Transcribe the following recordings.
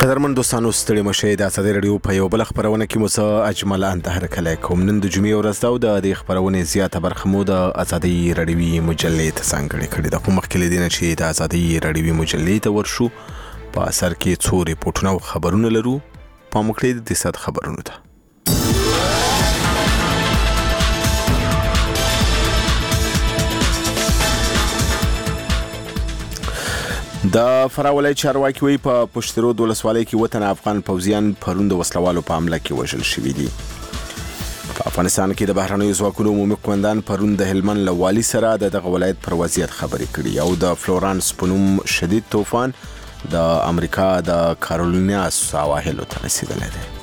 قدرمن دوستانو ستړي مشه د ازادي رادیو په یو بل خبرونه کې مو څه اجمل انتهر کله کوم نن د جمعې ورځ دا د خبرونه زیاته برخه مو د ازادي رادیوي مجلې ته څنګه کړی د کوم مخکې دینه چې د ازادي رادیوي مجلې ته ورشو په اثر کې څو ریپورتونه او خبرونه لرو په مخکې د صد خبرونه ته د فراولای چارواکي وی په پښترود ولسوالۍ کې وطن افغان پوځیان پرون د وسلوالو په حمله کې وژل شوي دي. په افغانستان کې د بهرنیو ځواکونو عمومي قومندان پرون د هلمند له والي سره دغه ولایت پر وضعیت خبرې کړې او د فلورانس په نوم شدید طوفان د امریکا د کارولینا سواحلو ته رسیدلی دی.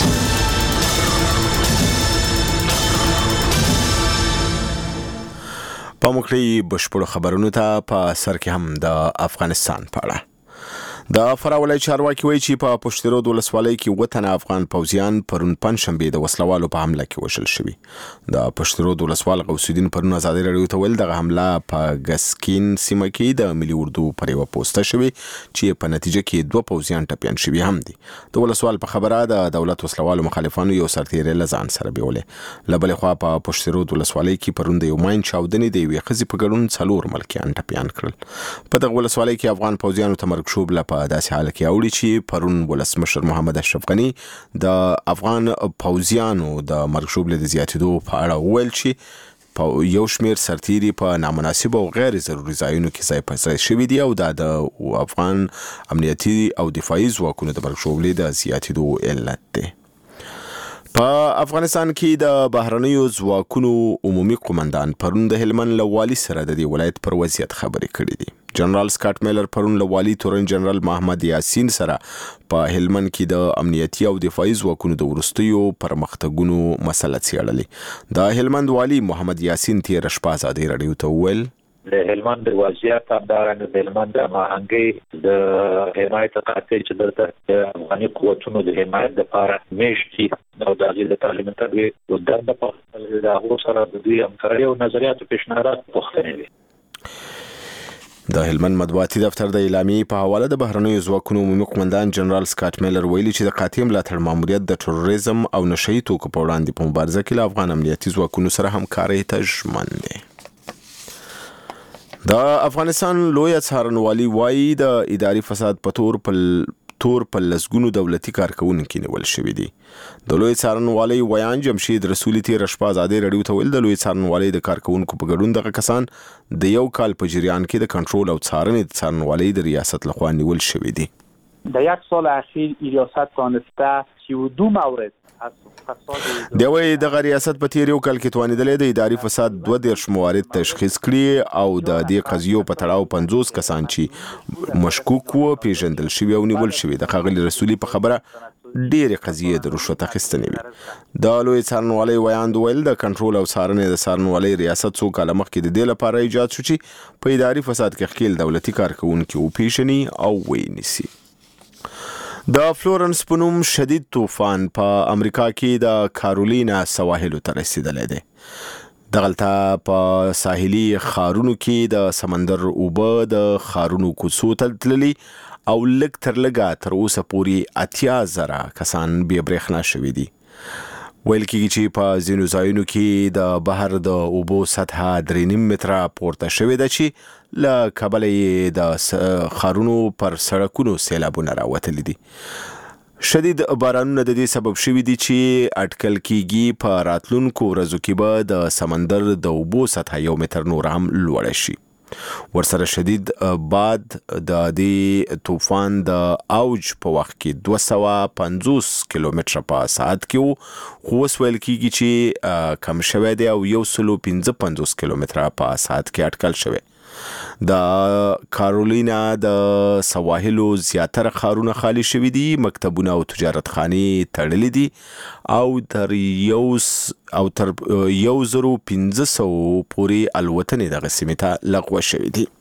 په مخکې بشپړ خبرونو ته په سر کې هم د افغانستان په اړه د فراولای چارواکي وایي چې په پښترود ولسوالۍ کې وطن افغان پوځیان پرون پنځشنبه د وسلوالو په حمله کې وژل شوي. د پښترود ولسوال غوث الدین پرون ازادي رادیو ته ویل دغه حمله په ګسکین سیمه کې د ملي اردو پر یو پوسټ شوی چې په نتیجه کې دوه پوځیان ټپیان شوي هم دي. د ولسوال په خبره د دولت وسلوالو مخالفانو یو سرتیری لزان سره بیولې. لبل خو په پښترود ولسوالۍ کې پرون د یو ماین چاودنې د یوې خزي په ګډون څلور ملکیان ټپیان کړل. په دغه ولسوالۍ کې افغان پوځیانو ته مرګ شوب په داسې حال کې اوړي چې پرون ولسمشر محمد اشرف غنی د افغان پوځیانو د مرګ شوب له زیاتېدو په اړه وویل چې یو شمېر سرتیري په نامناسب او غیر ضروري ځایونو کې ځای په ځای شوي دي او د افغان امنیتي او دفاعي ځواکونو د مرګ شوب له زیاتېدو علت دی. په افغانستان کې د بهرنیو ځواکونو عمومي قومندان پرون د هلمند له والي سره د دې ولایت پر وضعیت خبرې کړې دي. جنرال سکاټ میلر پرون له والي تورن جنرال محمد یاسین سره په هلمند کې د امنیتي او دفاعي ځواکونو د وروستیو پرمختګونو مسله څېړلې. د هلمند والي محمد یاسین تیر شپه ازادي رادیو ته وویل د هلمند د وضعیت همدارنګه د هلمند د ماهنګۍ د حمایت قاطع چې دلته د افغاني قوتونو د حمایت لپاره میشتي او د عاجل تعلیم تربیه او د په د هغو سره د دوی همکاري او نظریات پیشنهادات پوښتنې دي. د هلمند مطبوعاتي دفتر د اعلامیې په حواله د بهرنیو ځواکونو عمومي قومندان جنرال سکاټ میلر ویلي چې د قاطع ملاتړ ماموریت د تروریزم او نشهیي توکو په وړاندې په مبارزه کې له افغان امنیتي ځواکونو سره همکارۍ ته ژمن دی. د افغانستان لوی څارنوالي وایي د اداري فساد په تور په لسګونو دولتي کارکونکي نیول شوي دي. د لوی څارنوالي ویان جمشید رسولي تیر شپه ازادي رادیو ته ویل د لوی څارنوالي د کارکونکو په ګډون دغه کسان د یو کال په جریان کې د کنټرول او څارنې د څارنوالي د ریاست لخوا نیول شوي دي. در یک سال اخیر ریاست تانسته 32 مورد دوی د ریاست په تیر یو کال کې توانیدلې د اداري فساد 22 موارد تشخیص کړي او د دې قضیو په تړاو 50 کسان چې مشکوک وو پیژندل شوي او نیول شوي. د ښاغلي رسولي په خبره ډېرې قضیې د رشوت اخیستنې وي. د لوی څارنوالۍ ویاند ویل د کنټرول او څارنې د څارنوالۍ ریاست څو کاله مخکې د دې لپاره ایجاد شو چې په اداري فساد کې ښکیل دولتي کارکونکي وپیژني او ونیسي. د فلورانس په نوم شدید طوفان په امریکا کې د کارولینا سواحلو ته رسیدلی دی. دغلته په ساحلي ښارونو کې د سمندر اوبه د ښارونو کوڅو ته تللي او لږ تر لږه تر اوسه پورې 80,000 کسان بې برېښنا شوي دي. ویل کېږي چې په ځینو ځایونو کې د بحر د اوبو سطحه 3.5 متره پورته شوې ده چې له کبله یې د ښارونو پر سړکونو سیلابونه راوتلي دي. شدید بارانونه د دې سبب شوي دي چې اټکل کېږي په راتلونکو ورځو کې به د سمندر د اوبو سطحه 1 متر نور هم لوړه شي. ورسره شدید باد د دې طوفان د اوج په وخت کې 250 کیلومتره په ساعت کې وو خو اوس ویل کېږي چې کم شوی دی او 155 کیلومتره په ساعت کې اټکل شوی. د کارولینا د سواحلو زیاتره ښارونه خالی شوي دي، مکتبونه او تجارت خانې تړلې دي او تر 1500 پورې الوتنې دغه سیمې ته لغوه شوي دي.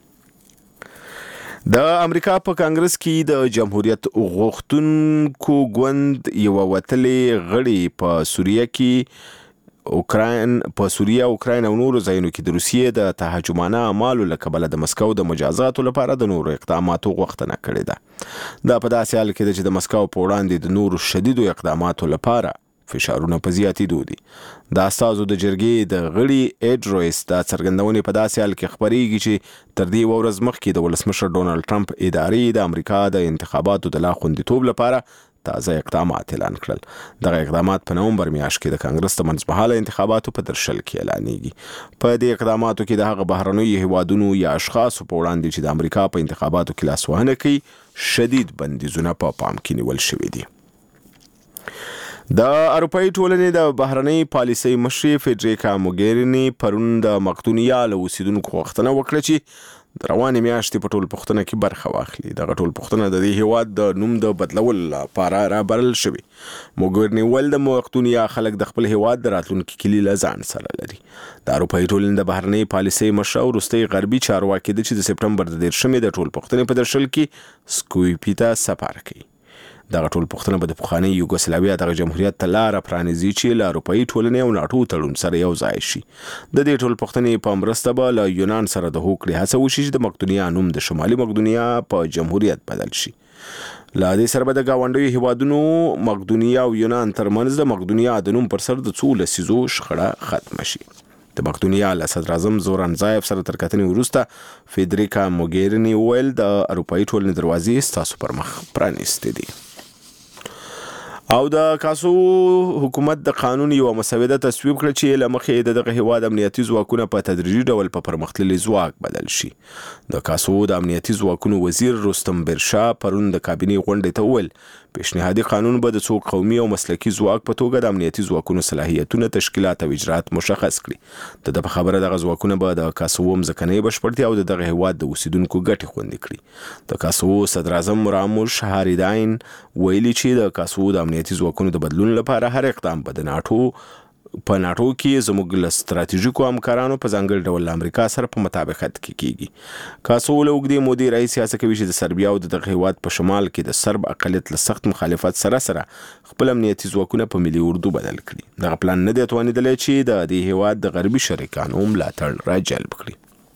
د امریکا په کانګرس کې د جمهوریت غوښتونکو ګوند یو وتلې غړي په سوریه کې اوکراین په سوریه، اوکراین او نورو ځایونو کې د روسیې د تهاجمانه اعمالو له کبله د مسکو د مجازاتو لپاره د نورو اقداماتو غوښتنه کړې ده. دا په داسې حال کې ده چې د مسکو په وړاندې د نورو شدیدو اقداماتو لپاره فشارونه په زیاتېدو دي. د استازو د جرګې د غړي ایډ رویس دا څرګندونې په داسې حال کې خپرېږي چې تر دې ورځ مخکې د ولسمشر ډونالډ ټرمپ ادارې د امریکا د انتخاباتو د لا خوندیتوب لپاره تازه اقدامات اعلان کړل. دغه اقدامات په نومبر میاشت کې د کانګرس د منځمهاله انتخاباتو په درشل کې اعلانېږي. په دې اقداماتو کې د هغه بهرنیو هیوادونو یا اشخاصو په وړاندې چې د امریکا په انتخاباتو کې لاسوهنه کوي شدید بندیزونه په پام کې نیول شوي دي. د اروپایي ټولنې د بهرنۍ پالیسۍ مشرې فیډریکا موګیریني پرون د مقدونیا له اوسیدونکو غوښتنه وکړه چې د روانې میاشتې په ټولپوښتنه کې برخه واخلي. دغه ټولپوښتنه د دې هیواد د نوم د بدلولو لپاره رابلل شوې. موګیریني ویل د مقدونیا خلک د خپل هیواد د راتلونکي کلي له ځان سره لري. د اروپایي ټولنې د بهرنۍ پالیسۍ مشر وروستی غربي چارواکي ده چې د سپټمبر د 13 د ټولپوښتنې په درشل کې سکویپي ته سفر کوي. دغه ټولپوښتنه به د پخواني یوګوسلاویا دغه جمهوریت ته لاره پرانیزي چې له اروپایي ټولنې او ناټو تړون سره یو ځای شي. د دې ټولپوښتنې په مرسته به له یونان سره د هوکړې هڅه وشي چې د مقدونیا نوم د شمالي مقدونیا په جمهوریت بدل شي. له دې سره به د ګاونډیو هیوادونو مقدونیا او یونان ترمنځ د مقدونیا د نوم پر سر د څو لسیزو شخړه ختمه شي. د مقدونیا له صدر اعظم زوران زایف سره تر کتنې وروسته فیډریکا موګیریني ویل د اروپایي ټولنې دروازې ستاسو پر مخ پرانیستې دي. او د کاسو حکومت د قانون یو مسوده تصویب کړ چې له مخې دغه هیواد امنیتي ځواکونه په تدریجي ډول په پرمختللي ځواک بدل شي. د کاسو د امنیتي ځواکونو وزیر رستم برشا پرون د کابینې غونډې ته وویل پیشنهادي قانون به د څو قومي او مسلکي ځواک په توګه د امنیتي ځواکونو صلاحیتونه، تشکیلات او اجرات مشخص کړي. د په خبره دغه ځواکونه به د کاسو ځمکنۍ بشپړتیا او د دغه هیواد د اوسیدونکو ګټې خوندي کړي. د کاسو صدر اعظم راموش هاریداین ویلي چې د کاسو د امنیتي ځواکونو د بدلون لپاره هر اقدام به د ناټو کې زموږ له ستراتیژیکو همکارانو په ځانګړي ډول له امریکا سره په مطابقت کې کیږي. کاسو له اوږدې مودې راهیسې هڅه کوي چې د سربیا او دغه هیواد په شمال کې د سرب اقلیت له سخت مخالفت سره خپل امنیتي ځواکونه په ملي اردو بدل کړي. دغه پلان نه دی توانېدلی چې د دې هیواد د غربي شریکانو ملاتړ راجلب کړي.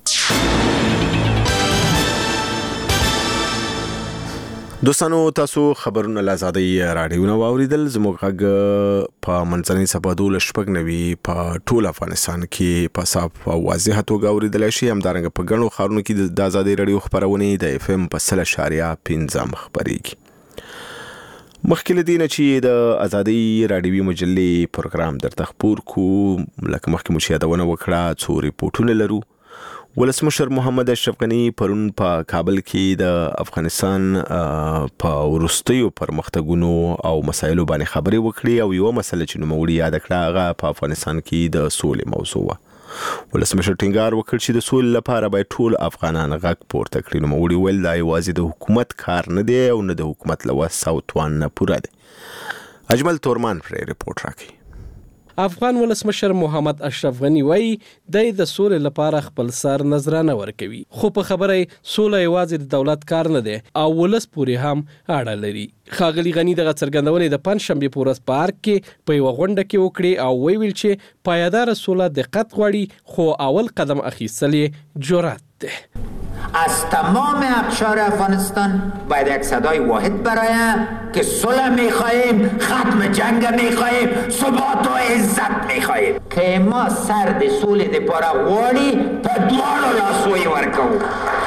دوستانو تاسو خبرونه له آزادۍ راډیو نه واوریدل. زموږ غږ په منځنۍ سبا 12 په ټول افغانستان کې په صاف او واضح توګه اوریدل شي. همدارنګه په ګڼو ښارونو کې د آزادۍ راډیو خبرونه د اف ام په 100.5 خبريږي. مخکې له دې نه چې د آزادۍ راډیوي مجلې پروګرام درته خپور کو، لکه مخکې مو یادونه وکړه څو ریپورتونه لرو. ولسمشر محمد اشرف غنی پرون په کابل کې د افغانستان په وروستیو پرمختګونو او مسایلو باندې خبرې وکړې او یو مسله چې نوموړي یاد کړه هغه په افغانستان کې د سولې موضوع وه. ولسمشر ټینګار وکړ چې د سولې لپاره باید ټول افغانان غږ پورته کړي. نوموړي ویل دا یوازې د حکومت کار نه دی او نه د حکومت له وس او توان نه پوره دی. اجمل تورمان پرې رپورټ راکړي. افغان ولسمشر محمد اشرف غنی وایي د سولې لپاره خپل سر نظرانه ورکوي، خو په خبره سوله یوازې د دولت کار نه دی او ولس پورې هم اړه لري. ښاغلي غنی دغه څرګندونې د پنځشنبې په ورځ په ارګ کې په یوه غونډه کې وکړې او ویل چې پایداره سوله دقت غواړي، خو اول قدم اخیستل یې جرأت دی. از تمام اقشار افغانستان باید یک صدای واحد برایم که صلح میخواهیم، ختم جنگ میخواهیم، ثبات و عزت میخواهیم که ما سرد صلح دپاره غواړي په دواړو لاسو یې ورکوو.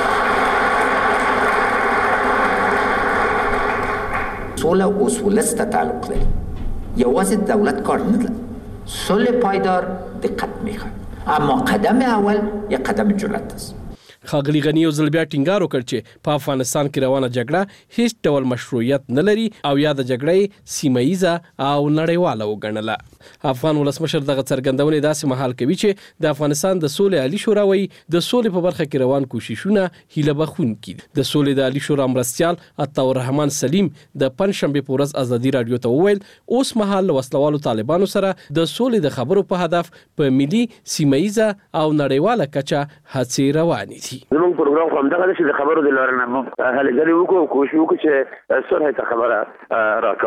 صلح اصولست ته تعلق لري، یوازې دولت کار نه لري. صلح پایدار دقت میخواد، اما قدم اول یک قدم جرأت است. ښاغلي غني یو ځل بیا ټینګار وکړ چې په افغانستان کې روانه جګړه هیڅ ډول مشروعیت نه لري او یا د جګړې سیمه ییزه او نړیواله وګڼله. افغان ولسمشر دغه څرګندونې داسې مهال کوي چې د افغانستان د سولې عالي شورا وایي د سولې په برخه کې روان کوششونه هیله بخښونکي دي. د سولې د عالي شورا مرستیال عطاء الرحمن سلیم د پنځشنبې په ورځ ازادي راډیو ته وویل اوس مهال له وسلوالو طالبانو سره د سولې د خبرو په هدف په ملي، سیمه ییزه او نړیواله کچه هڅې روانې دي. زموږ پروګرام خو همدغه چې د خبرو د لارې نه هلې ځلې وکړو، کوشش وکړو چې صلح ته خبره راکاږو.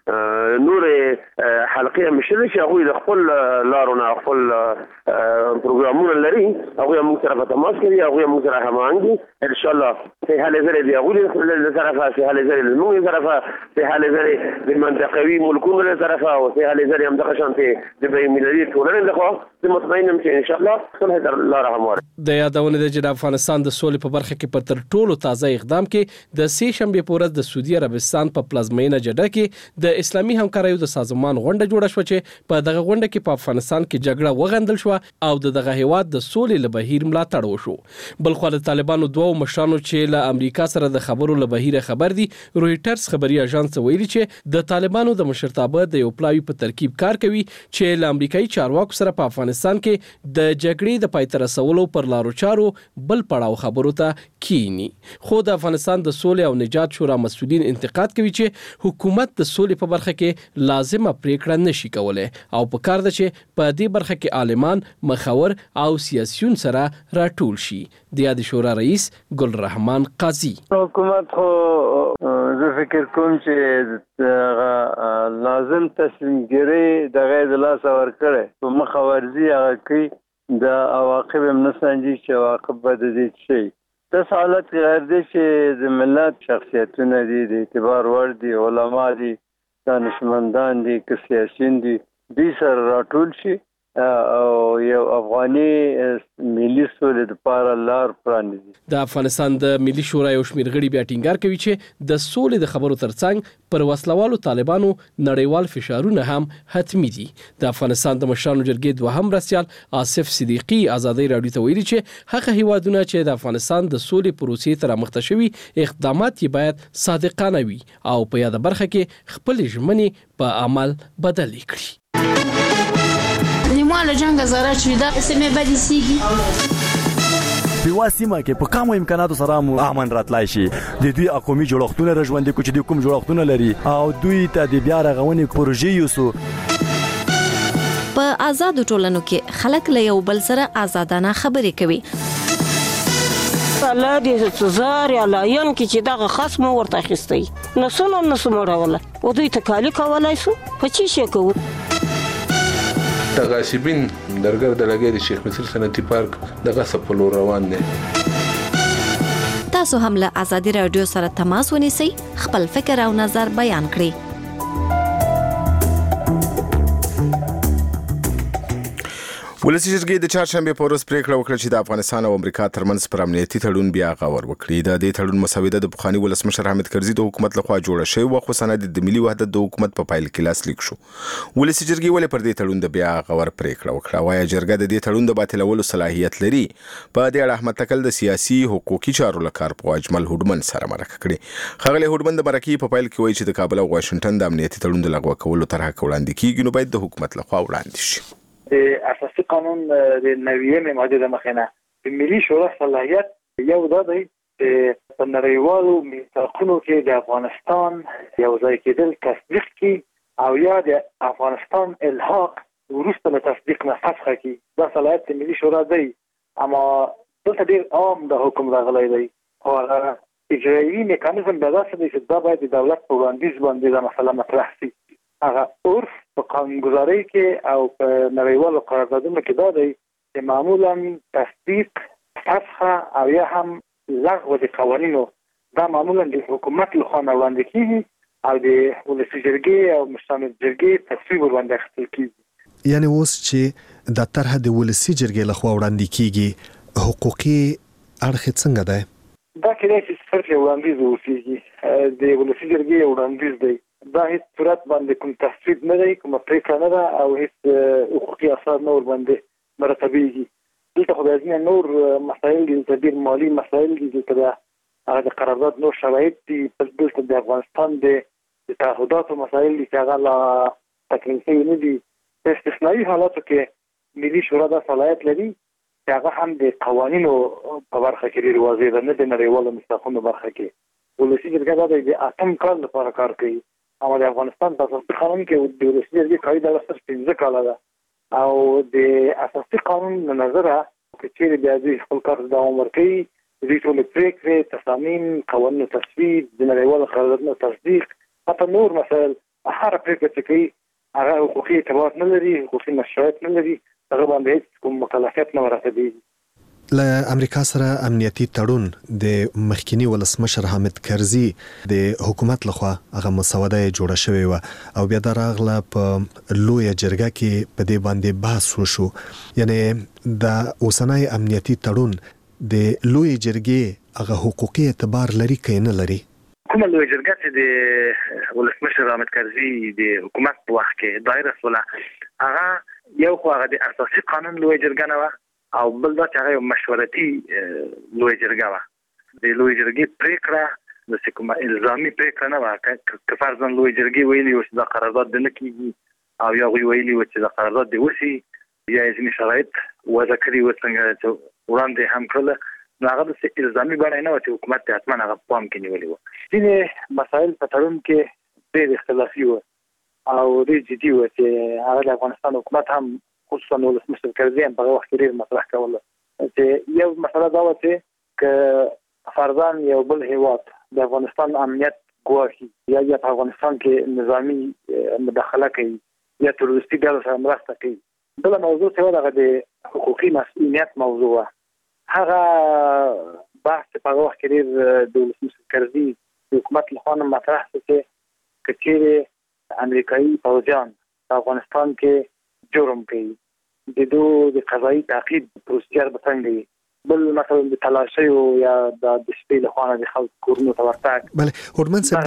نور حلقې مشل شي هغه د خپل لارونه خپل پروګرامونه لري هغه موږ سره په تماس کوي هغه موږ سره هماهنګي ان شاء الله په حاله زری دی هغه له طرفه په حاله زری له موږ طرفه په حاله زری د منطقوي ملکونو له طرفه او په حاله زری هم د شانتي د بین المللي ټولنې له خوا مطمئنم چې ان شاء الله صلح در الله رحمه د یادونه د جناب افغانستان د سولې په برخه کې پر تر ټولو تازه اقدام کې د سې شنبه په ورځ د سعودي عربستان په پلازمینه جده کې د اسلامي همکاریو د سازمان غونډه جوړه شو چې په دغه غونډه کې په افغانستان کې جګړه وغندل شو او دغه هیواد د سولې له بهیر ملاتړ وشو. بلخو د طالبانو دوه مشرانو چې له امریکا سره د خبرو له بهیر خبر دي رويټرز خبري اژانس ویلي چې د طالبانو د مشرتابه د یو پلاوی په ترکیب کار کوي چې له امریکایي چارواکو سره په افغانستان کې د جګړې د پای ته رسولو پر لارو چارو بل پړاو خبرو ته کینی. خو د افغانستان د سولې او نجات شورا مسؤلین انتقاد کوي چې حکومت د سولې په برخه کې لازمه پریکړه نشي کولای او په کار ده چې په دې برخه کې عالمان مخور او سیاسيون سره راټول شي. د یاد شورا رئیس ګل رحمان قاضي حکومت خو زه فکر کوم چې لازم تسلیم ګری د غیر لاس ور کړي په مخاورزي هغه کوي د عواقب هم نه سنجي چې عواقب به د دې شي د حالت غیر دي چې د ملت شخصیتونه دي د اعتبار وړ دي علما دي دانشمندان دي سیاسيون دي دې سره راټول شي او یو افغاني ملي سولې لپاره لار پرانیزي. د افغانستان د ملي شورا یو شمېر غړي بیا ټینګار کوي چې د سولې د خبرو ترڅنګ پر وسلوالو طالبانو نړیوال فشارونه هم حتمی دي. د افغانستان د مشرانو جرګې دوهم رئیس آصف صدیقي ازادي راډیو ته ویلي چې هغه هیوادونه چې د افغانستان د سولې پروسې ته رامخته شوي اقدامات یې باید صادقانه وي او په یاد برخه کې خپل ژمنې په عمل بدل کړي. مال جنگ زاره چې دا سمې بدې سیږي په واسمه کې په کومو امکاناتو سره مو امن راتلای شي د دوی اقومي جوړښتونه رژوندې کوي چې د کوم جوړښتونه لري او دوی ته د بیا رغونې پروژې یوسو. په آزاد ټولنو کې خلک له یو بل سره آزادانه خبرې کوي. الله دې زار یا لاین کې چې دغه خصم ورته اخیستی نسو مړوله او دوی تکالی کولای سو په چی شي کوو. تغاصبین درګر د لګې د شیخ مصر صنعتي پارک د غصب په لور روان دي. تاسو هم له ازادي رادیو سره تماس ونیسئ خپل فکر او نظر بیان کړئ. ولسی جرګې د چهارشنبه په ورځ پریکړه وکړه چې د افغانستان او امریکا ترمنځ پر امنیتي تړون بیا غور وکړي. د دې تړون مسوده د پخوانی ولسمشر حامد کرزي د حکومت لخوا جوړه شوې و خو سند د ملي وحدت د حکومت په فایل کې لاسلیک شو. ولسی جرګې ولې پر دې تړون د بیا غور پریکړه وکړه؟ وايي جرګه د دې تړون د باطلولو صلاحیت لري. په دې اړه احمد تکل د سیاسي حقوقي چارو لکارپو اجمل هډمن سره مرکه کړې. خغلی هډمن د مرکې په فایل کې وایي چې د کابل او واشنگټن د امنیتي تړون د لغوه کولو طرحه وړاندې کیږي نو باید د حکومت لخوا وړاندې شي. د اساسي قانون د 90 ماده د مخینه د ملي شورا صلاحیت یو د په نړیوالو میثاقونو کې د افغانستان یو ځای کېدل تصدیق کی او یا د افغانستان الحاق ورسته له تصدیق نه فسخه کی دا صلاحیت د ملي شورا دی. اما دلته ډیر عام د حکم راغلی دی او اجرایي میکانیزم به داسې دی چې دا باید د دولت په وړاندیز باندې دا مسله مطرح شي. هغه عرف په قانونګذارۍ کې او په نړیوالو قراردادونو کې دا دی چې معمولا تصدیق فسخه او یا هم لغو د قوانینو دا معمولا د حکومت لخوا وړاندې کیږي او د ولسي جرګې او مشرانو جرګې تصویب وړاندې اخیستل کیږي. یعنی اوس چې د طرحه د ولسي جرګې لخوا وړاندې کیږي حقوقي اړخ څنګه دی؟ دا کېدای شي صرف وړاندیز وشي د ولسي جرګې وړاندیز دی. دا هیڅ صورت باندې کوم تصویب نه دی کوم پریکړه نه ده او هیڅ حقوقي اثر نه ور باندې مرتبېږي. دلته خو د نور مسایل دي تدبیر مالی مسایل دي دلته د قرارداد نور شرایط دي دلته د افغانستان د تعهداتو مسایل دي چې هغه لا تکمیل شوي نه دي. په استثنایي حالاتو کې ملي شورا دا صلاحیت لري چې هغه هم د قوانینو په برخه کې ډېر واضح ده نه د نړیوالو میثاقونو برخه کې. ولسي جرګه دا د اتم کال لپاره کار کوي اما د افغانستان په اساسي قانون کې د ولسي جرګې کاري دوره صرف 15 کاله ده او د اساسي قانون له نظره چې چیرې بیا دوی خپل کار دوام ورکوي دوی ټولې پرېکړې تصامیم قوانینو تصویب د نړیوالو قراردادونو تصدیق حتی نور مسایل هر پریکړه چې کوي هغه حقوقي اعتبار نه لري، حقوقي مشروعیت نه لري، هغه باندې هیڅ کوم مکلفیت نه ورته. له امریکا سره امنیتي تړون د مخکنی ولسمشر حامد کرزي د حکومت لخوا هغه مسوده جوړه شوې و او بیا دراغله په لوی جرګه کې په دې باندې بحث وشو. یعنی د اوسنۍ امنیتي تړون د لوی جرګې هغه حقوقي اعتبار لري که نه لري؟ کومه لوی جرګه چې د ولسمشر حامد کرزي د حکومت په وخت کې دایره سوله، هغه یو خو هغه د اساسي قانون لوی جرګه نه و او بل دا چې هغه مشورتي لوی جرګه و. د لوی جرګې پریکړه د کومه الزامي پریکړه نه و که فرضاً لوی جرګې ویلي و چې دا قرارداد د نه کیږي او یا ویلي و چې دا قرارداد د وسی یا ځینې شرایط وضع کړي و څنګه چې وړاندې هم کړل، نو هغه د الزامي بڼه نه و چې حکومت ته حتما هغه پام کې نیولي و. ځینې مسایل په تړون کې ډېر اختلافي و او ډېر جدي و چې هغه د افغانستان حکومت هم خصوصا ولسمشر کرزي هم په وخت کې ډېر مطرح کوله چې یو مسله دا و چې که فرضاً یو بل هیواد د افغانستان امنیت ګواښي یا په افغانستان کې نظامي مداخله کوي یا تروریستي ډلو سره مرسته کوي. بله موضوع چې و هغه د حقوقي مسؤلیت موضوع وه. هغه بحث په هغه وخت کې ډېر د ولسمشر کرزي د حکومت لخوا نه مطرح شو چې که چیرې امریکایي پوځیان په افغانستان کې جرم کوي، د دوی د قضایي تعقیب پروسیجر به څنګه وي، بل مثلا د تلاشیو یا د شپې له خوا د خلکو کورونو ته ورتګ. بله هوډمن صاحب،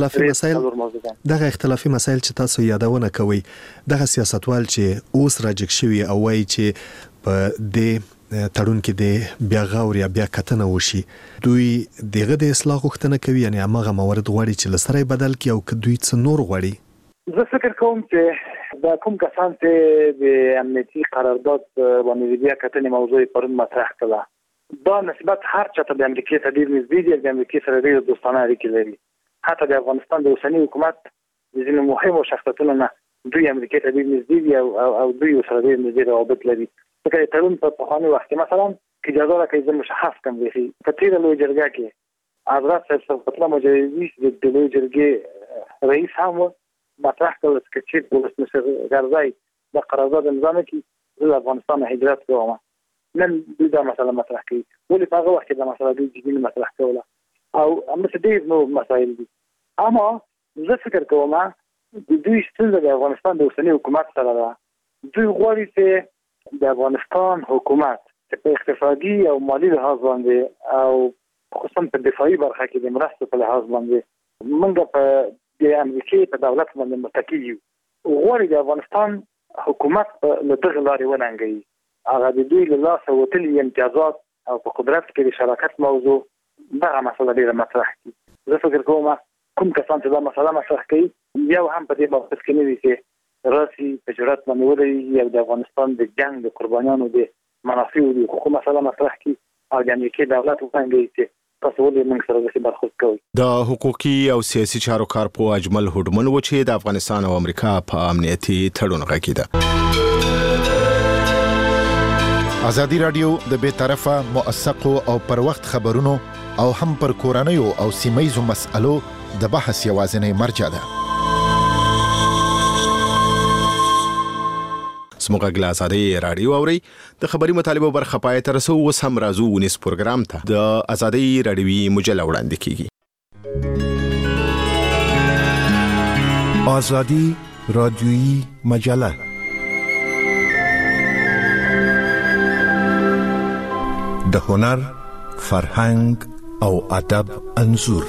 دغه اختلافي مسایل چې تاسو یادونه کوي، دغه سیاستوال چې اوس راجګ شوي او وایي چې په دې تړون کې د بیا غور یا بیا کتنه وشي، دوی دغه د اصلاح غوښتنه کوي، یعنی هغه موارد غواړي چې لسره بدل کړي او که دوی څه نور غواړي؟ زه فکر کوم چې دا کوم کسان چې د امنیتي قرارداد باندې بیا کتنې موضوع پرون مطرح کړه، دا نسبت هر چاته د امریکا سره ډېر نږدې دي، د امریکا سره ډېر دوستانه اړیکې لري. حتی د افغانستان د اوسني حکومت د ځینو مهمو شخصیتونو نه دوی امریکا ته ډېر نږدې دي او دوی سره ډېر نږدې روابط لري. ځکه تړون په پخواني وخت کې مثلا که اجازه راکړي زه مشخص کړم دی په تېره لوی جرګه کې حضرت صاحب صفت الله مجاهدي د لوی جرګې رئیس هم مطرح کړل چې چې ولسمشر کرزي د قرارداد امضا نه کړي زه افغانستان هجرت کوم. نن دوی دا مسله مطرح کوي، ولې په هغه وخت کې دا مسله دوی جدي مطرح کوله او همداسې ډېر نور مسایل دي. اما زه فکر کوم د دوی ستونزه د افغانستان د اوسني حکومت سره ده. دوی غواړي چې د افغانستان حکومت په اقتصادي او مالي لحاظ باندې او خصوصا په دفاعي برخه کې د مرستو په لحاظ باندې موږ په د امریکا په دولت باندې متکی یو. غواړي د افغانستان حکومت له دغه لارې وننګوي، هغه د دوی له لاسه وتلي امتیازات او په قدرت کې د شراکت موضوع دغه مسله ډېره مطرح کړي. زه فکر کوم کوم کسان چې دا مسله مطرح کوي یو هم په دې موقف کې نه دي چې راسي په جرأت باندې ولري یا د افغانستان د جنگ د قربانیانو د منافعو د حقوقو مسله مطرح کړي او د امریکا دولت وڅنګي چې تاسو ولې موږ سره د برخورد کوي. د حقوقي او سیاسي چارو کارپو اجمل هوډمن و چې د افغانستان او امریکا په امنیتي تړون غږیده. ازادي رادیو د بې طرفه موثقو او پر وخت خبرونو او هم پر کورنیو او سیمایي مسألو د بحث یوازینی مرجع ده. سموږه ګلاسادي رادیو اوري د خبري مطالبه برخه پای تر سو وس هم رازو ونیس پروګرام ته د ازادي رادیوي مجله وړاندې کیږي. ازادي رادیوي مجله د هنر، فرهنګ او ادب انځور.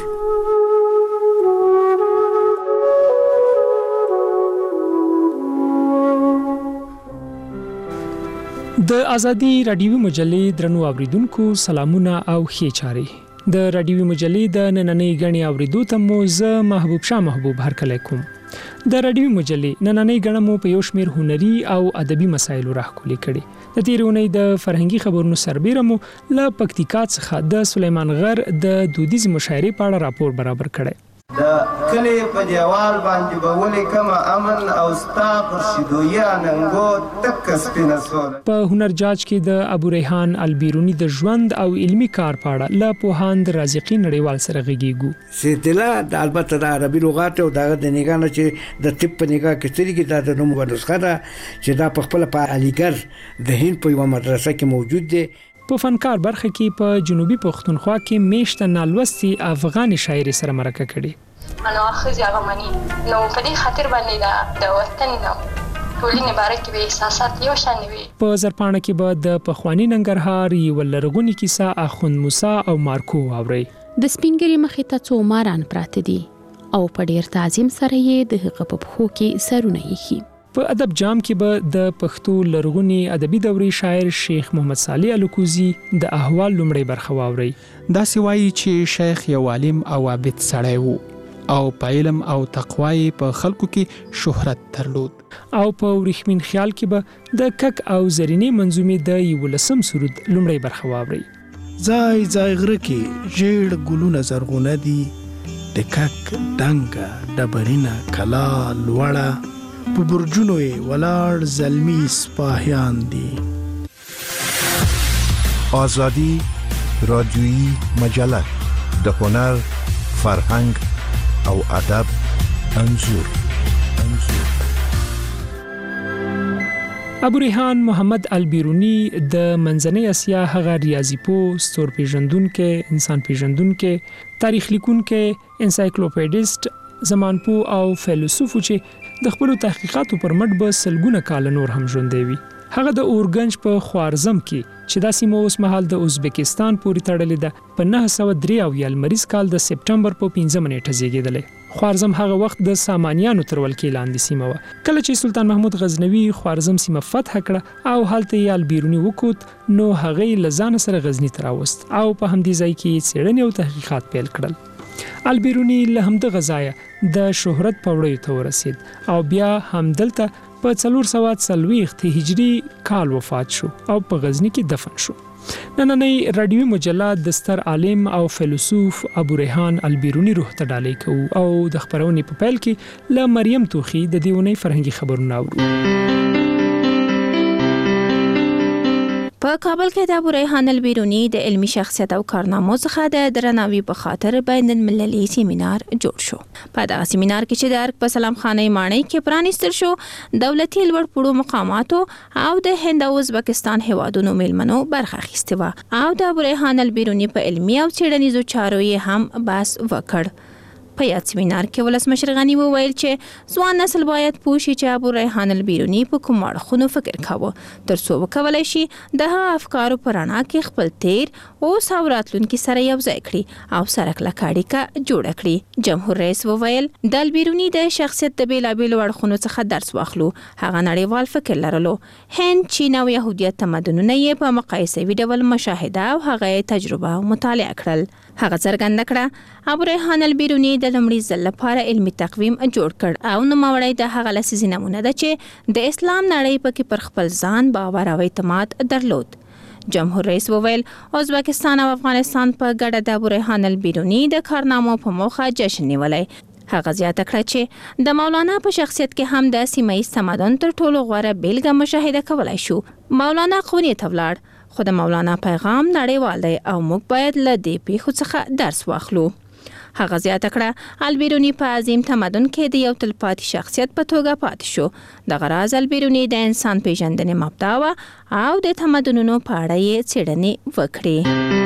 د ازادي رادیوي مجلې درنو اوریدونکو سلامونه او ښې چارې. د رادیوي مجلې د نننۍ غني اوریدو ته مو زه محبوب شاه محبوب هرکلی کوم. د رادیوي مجلې نننۍ غنه مو په یو شمېر هنري او ادبي مسایلو راخولې کړي. د تېرې اونۍ د فرهنګي خبرونو سربېره مو له پکتیکا څخه د سلیمان غر د دودیزې مشاعرې په اړه راپور برابر کړی. د کلی په دیوال باندې به ولیکم امن او ستا پر شیدویه ننګو تک سپینه سوله. په هنرجاج کې د ابو ریحان البیرونی د ژوند او علمی کار په اړه له پوهاند رازقي نړیوال سره غږیږو. سیدلا د البته د عربي لغات او د نگاه نه چې د طب په نگاه کې ترې کې د نوم ونسخه ده چې دا په خپل په علیګر د هند په یو مدرسه کې موجود دی. په فنکار برخه کې په جنوبي پښتونخوا کې میشته نالوستي افغاني شاعري سره مرکه کړي. منو اخذ هغه منی نو په دې خاطر باندې د وطن نو ټولنې باره کې به احساسات یو شان وي. په زرپانه کې به د پخوانی ننګرهار یو لرغونی کیسه اخوند موسی او مارکو اوري. د سپینګری مخې ته څو ماران پراته دي او په ډیر تعظیم سره یې د هغه په پخو کې سرونه یخي. په ادب جام کې به د پښتو لرغونی ادبي دورې شاعر شیخ محمد صالح الکوزی د احوال لومړی برخه واوري. دا سوایي چې شیخ یو عالم او عابد سړی وو او په علم او تقوی په خلکو کې شهرت درلود. او په ورېښمین خیال کې به د کک او زرینې منظومې د 11 سرود لومړی برخه واوري. ځای ځای غره کې ژیړ ګلونه زرغونه دي، د کک دنګه ډبرینه کلا لوړه، په برجونو یې ولاړ زلمی سپاهیان دي. آزادی رادیویی مجله د هنر، فرهنګ او ادب انځور. ابو ریحان محمد البیرونی د منځنۍ اسیا هغه ریاضي پوه، ستور پیژندونکو، انسان پیژندونکو، تاریخ لیکونکو، انسایکلوپیډیست، زمانپوه او فیلسوف چې د خپل تحقیقاتو پر مټ به سلګونه کال نور هم ژوندی وي. هغه د اورګنج په خوارزم کې چې د سیمه اوس مهال د ازبکستان پورې تړلې ده په 903 لمریز کال د سپټمبر په 15 نیټه زیږیدل. خوارزم هغه وخت د سامانیانو تر ولکې لاندې سیمه و. کله چې سلطان محمود غزنوي خوارزم سیمه فتح کړه او هلته یې البیرونی وکوت نو هغه لزان سره غزنی تراوست او په همدې ځای کې څېړنې او تحقیقات پیل کړل. البیرونی له همد غزایا د شهرت په وړیو ته ورسید او بیا همدلته په 440 هجری کال وفات شو او په غزنی کې دفن شو. نننۍ رادیوي مجله د ستر عالم او فیلسوف ابو ریحان البیرونی روح ته ډالۍ کوو او د خبرونې په پیل کې له مریم توخی د دیونی فرهنګي خبرونه اورو. په کابل کې د ابو ریحان البیرونی د علمی شخصیت او کارنامو څخه د درناوي په خاطر بین المللي سیمینار جوړ شو. په دغه سیمینار کې چې د ارګ په سلام خانه ماڼۍ کې پرانیستل شو، دولتي لوړ پوړو مقاماتو او د هند او ازبکستان هیوادونو میلمنو برخه اخیستې وه او د ابو ریحان البیرونی په علمي او څېړنیزو چارو یې هم بحث وکړ. په یاد سیمینار کې ولسمشر غنی وویل چې ځوان نسل باید پوه شي چې ابو ریحان البیرونی په کوم اړخونو فکر کاوه ترڅو وکولای شي د هغه افکارو په رڼا کې خپل تیر اوس او راتلونکي سره یو ځای کړي او سره کلکه اړیکه جوړه کړي. جمهور رئیس وویل د البیرونی د شخصیت د بیلابیلو اړخونو څخه درس واخلو. هغه نړیوال فکر لرلو. هند، چین او یهودیت تمدنونه یې په مقایسوي ډول مشاهده او هغه تجربه او مطالعه کړل. هغه څرګنده کړه ابو ریحان البیرونی د لومړي ځل لپاره علمي تقویم جوړ کړ او نوموړی د هغه لسیزې نمونه ده چې د اسلام نړۍ پکې پر خپل ځان باور او اعتماد درلود. جمهور رئیس وویل ازبکستان او افغانستان په ګډه د ابو ریحان البیرونی د کارنامو په موخه جشن نیولی. هغه زیاته کړه چې د مولانا په شخصیت کې هم د سیمه ییز تمدن تر ټولو غوره بیلګه مشاهده کولای شو. مولانا قونیه ته ولاړ خو د مولانا پیغام نړیوال دی او موږ باید له دې پیښو څخه درس واخلو. هغه زیاته کړه البیرونی په عظیم تمدن کې د یو تلپاتې شخصیت په توګه پاتې شو. د غراض البیرونی د انسان پیژندنې مبدا و او د تمدنونو په اړه یې څېړنې وکړې.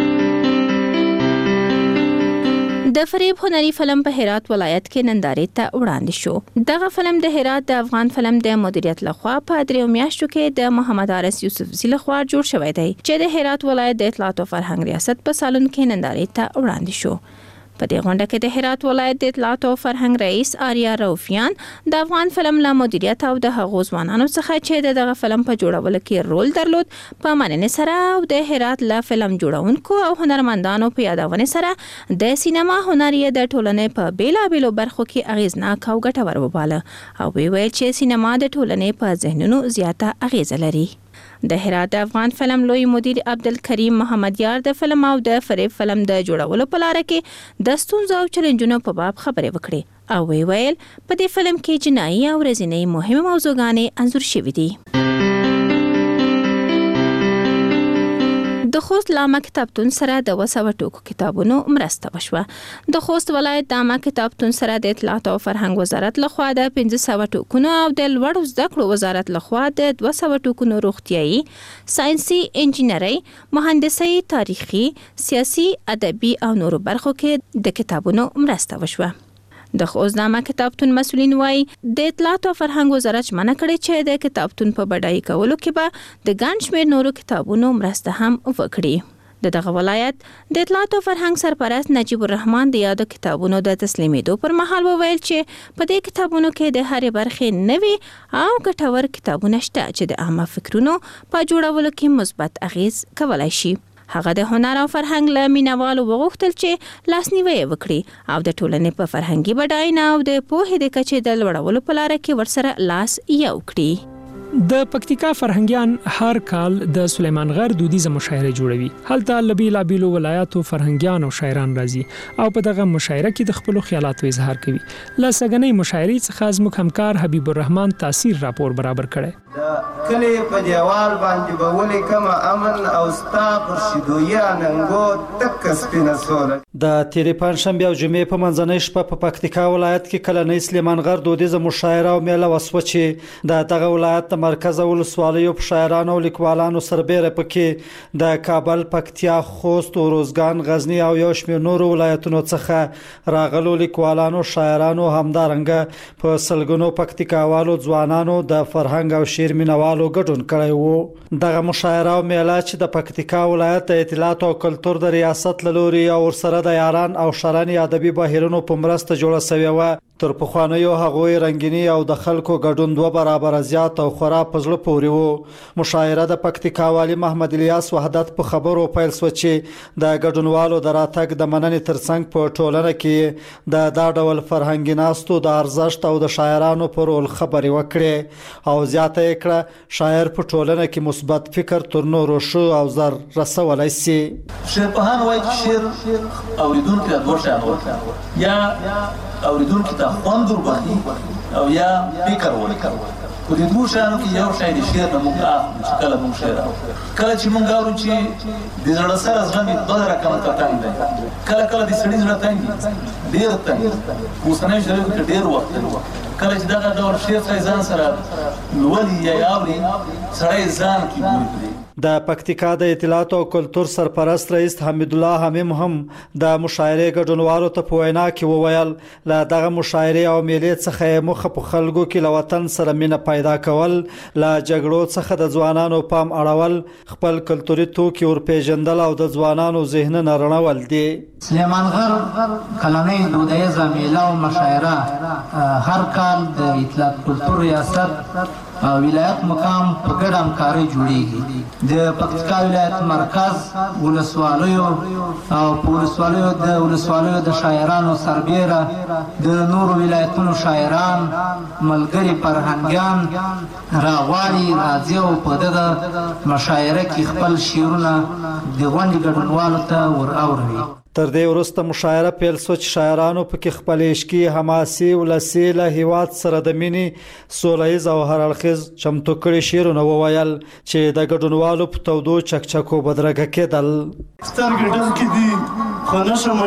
د فریب هنري فلم په هرات ولایت کې نندارې ته وړاندې شو. دغه فلم د هرات د افغان فلم د مدیریت لخوا په 3 میاشتو کې د محمد عارف یوسفزي لخوا جوړ شوی دی چې د هرات ولایت د اطلاعات او فرهنګ ریاست په سالون کې نندارې ته وړاندې شو. په دې غونډه کې د هرات ولایت د اطلاعات او فرهنګ رئیس آریا روفیان د افغان فلم له مدیریت او د هغو ځوانانو څخه چې دغه فلم په جوړولو کې رول درلود په مننې سره او د هرات له فلم جوړونکو او هنرمندانو په یادونې سره د سینما هنر یې د ټولنې په بیلابیلو برخو کې اغیزناک او ګټور وباله او ویل چې سینما د ټولنې په ذهنونو زیاته اغیزه لري. د هرات د افغان فلم لوی مدیر عبدالکریم محمد یار د فلم او د فریب فلم د جوړولو په لار کې د ستونزو او چیلنجونو په باب خبرې وکړې او ویل په دې فلم کې جنایي او ورځنۍ مهمه موضوعګانې انځور شوې دي. د خوست لامه کتابتون سره د 200 ټوکو کتابونو مرسته وشوه. د خوست ولایت د عامه کتابتون سره د اطلاعات او فرهنګ وزارت لخوا د 1500 ټوکونو او د لوړو زده کړو وزارت لخوا د 200 ټوکونو روغتيایي، ساينسي، انجینري، مهندسي، تاریخي، سیاسي، ادبي او نورو برخو کې د کتابونو مرسته وشوه. د خوست عامه کتابتون مسؤلین وایي د اطلاعات او فرهنګ وزارت منع کړی چې د کتابتون په بډایي کولو کې به د ګڼ شمېر نورو کتابونو مرسته هم وکړي. دغه ولایت د اطلاعات او فرهنګ سرپرست نجیب الرحمن د یادو کتابونو د تسلیمېدو پر مهال وویل چې په دې کتابونو کې د هرې برخې نوي او ګټور کتابونه شته چې د عامه فکرونو په جوړولو کې مثبت اغیز کولای شي. هغه د هنر او فرهنګ له مینوالو وغوښتل چې لاسنیوی وکړي او د ټولنې په فرهنګي بډاینه او د پوهې د کچې د لوړولو په لار کې ورسره لاس یو کړي. د پکتیکا فرهنګیان هر کال د سلیمان غر دودیزه مشاعره جوړوي. هلته لبیلا بیلو ولایاتو فرهنګیان او شاعران راځي او په دغه مشاعره کې د خپل خیالاتو اظهار کوي. لسګنې مشاعرې څخه زموږ همکار حبیب الرحمن تاثیر راپور برابر کړي. د کلی په دیوال باندې به ولې کم امن او ستا پر شیدویه ننګو تک سپینه سوله. د تیرې پنجشنبې او جمعې په منځنۍ شپه په پکتیکا ولایت کې کلنۍ سلیمان غر دودیزه مشاعره او میله وسوه چې د دغه ولایت مرکز ولسوالیو په شاعرانو او لیکوالانو سربېره پکې د کابل، پکتیا، خوست، روزګان، غزنی او یو شمېر نورو ولایتونو څخه راغلو لیکوالانو، شاعرانو همدارنګه په سلګونو پکتیکاوالو ځوانانو د فرهنګ او شعر مینوالو ګډون کړی وو. دغه مشاعره او میله چې د پکتیکا ولایت د اطلاعات او کلتور د ریاست له لوري او ورسره د یاران او شرنی ادبي بهیرونو په مرسته جوړه شوې وه. تر پخوانیو هغوی رنگینی او د خلکو ګډون 2 برابر زیات او خورا پزړه پورې وو. مشاعره د پکتیکا والی محمد الیاس وحدت په خبرو پیل شو چې د ګډونوالو د راتګ د مننې ترڅنګ په ټولنه کې د دا ډول فرهنګي ناستو د ارزښت او د شاعرانو پر رول خبرې وکړي او زیاته یې کړه شاعر په ټولنه کې مثبت فکر تر نورو شو او زر رسولای شي. شعرپوهان وایي چې شعر اوریدونکو ته دوه شیان ورکوي، یا اوریدونکو ته خوند وربخي او یا فکر ورکوي. په دې دوه شیانو کې یو شی د شعر نه موږ اخلو چې کله موږ شعر اورو، کله چې موږ اورو چې د زړه سره زغمي دوه رقمه تنګ دی، کله د سړي زړه تنګ ډېر تنګ اوسنۍ شعر کې ډېر وخت کله چې دغه ډول شعر ځان سره لولي یا اوري سړی ځان کې ګوري. د پکتیکا د اطلاعات او کلتور سرپرست رئیس حمید الله حمیم هم د مشاعره ګډونوالو ته په وینا کې وویل له دغه مشاعره او میلې څخه مخه په خلکو کې له وطن سره مینه پیدا کول، له جګړو څخه د ځوانانو پام اړول، خپل کلتوري توکي ور پیژندل او د ځوانانو ذهنونه رڼول دي. سلیمان غر کلنۍ دودیزه میله او مشاعره هر کال د اطلاعات کلتور ریاست او ولایت مقام په ګډه همکاري جوړیږي. د پکتیکا ولایت مرکز ولسوالیو او په ولسوالیو د شاعرانو سربېره د نورو ولایتونو شاعران ملګري فرهنګیان راغواړي راځي او په دغه مشاعره کې خپل شعرونه د غونډې ګډونوالو ته ور اوري. تر دې وروسته مشاعره پیل شو چې شاعرانو پکې خپل عشقي، حماسي، ولسي له هیواد سره د مینې سولهییز او هر اړخیز چمتو کړي شعرونه وویل چې د ګډونوالو په تودو چکچکو بدرګه کېدل. سترګې ډکې دي خو نشم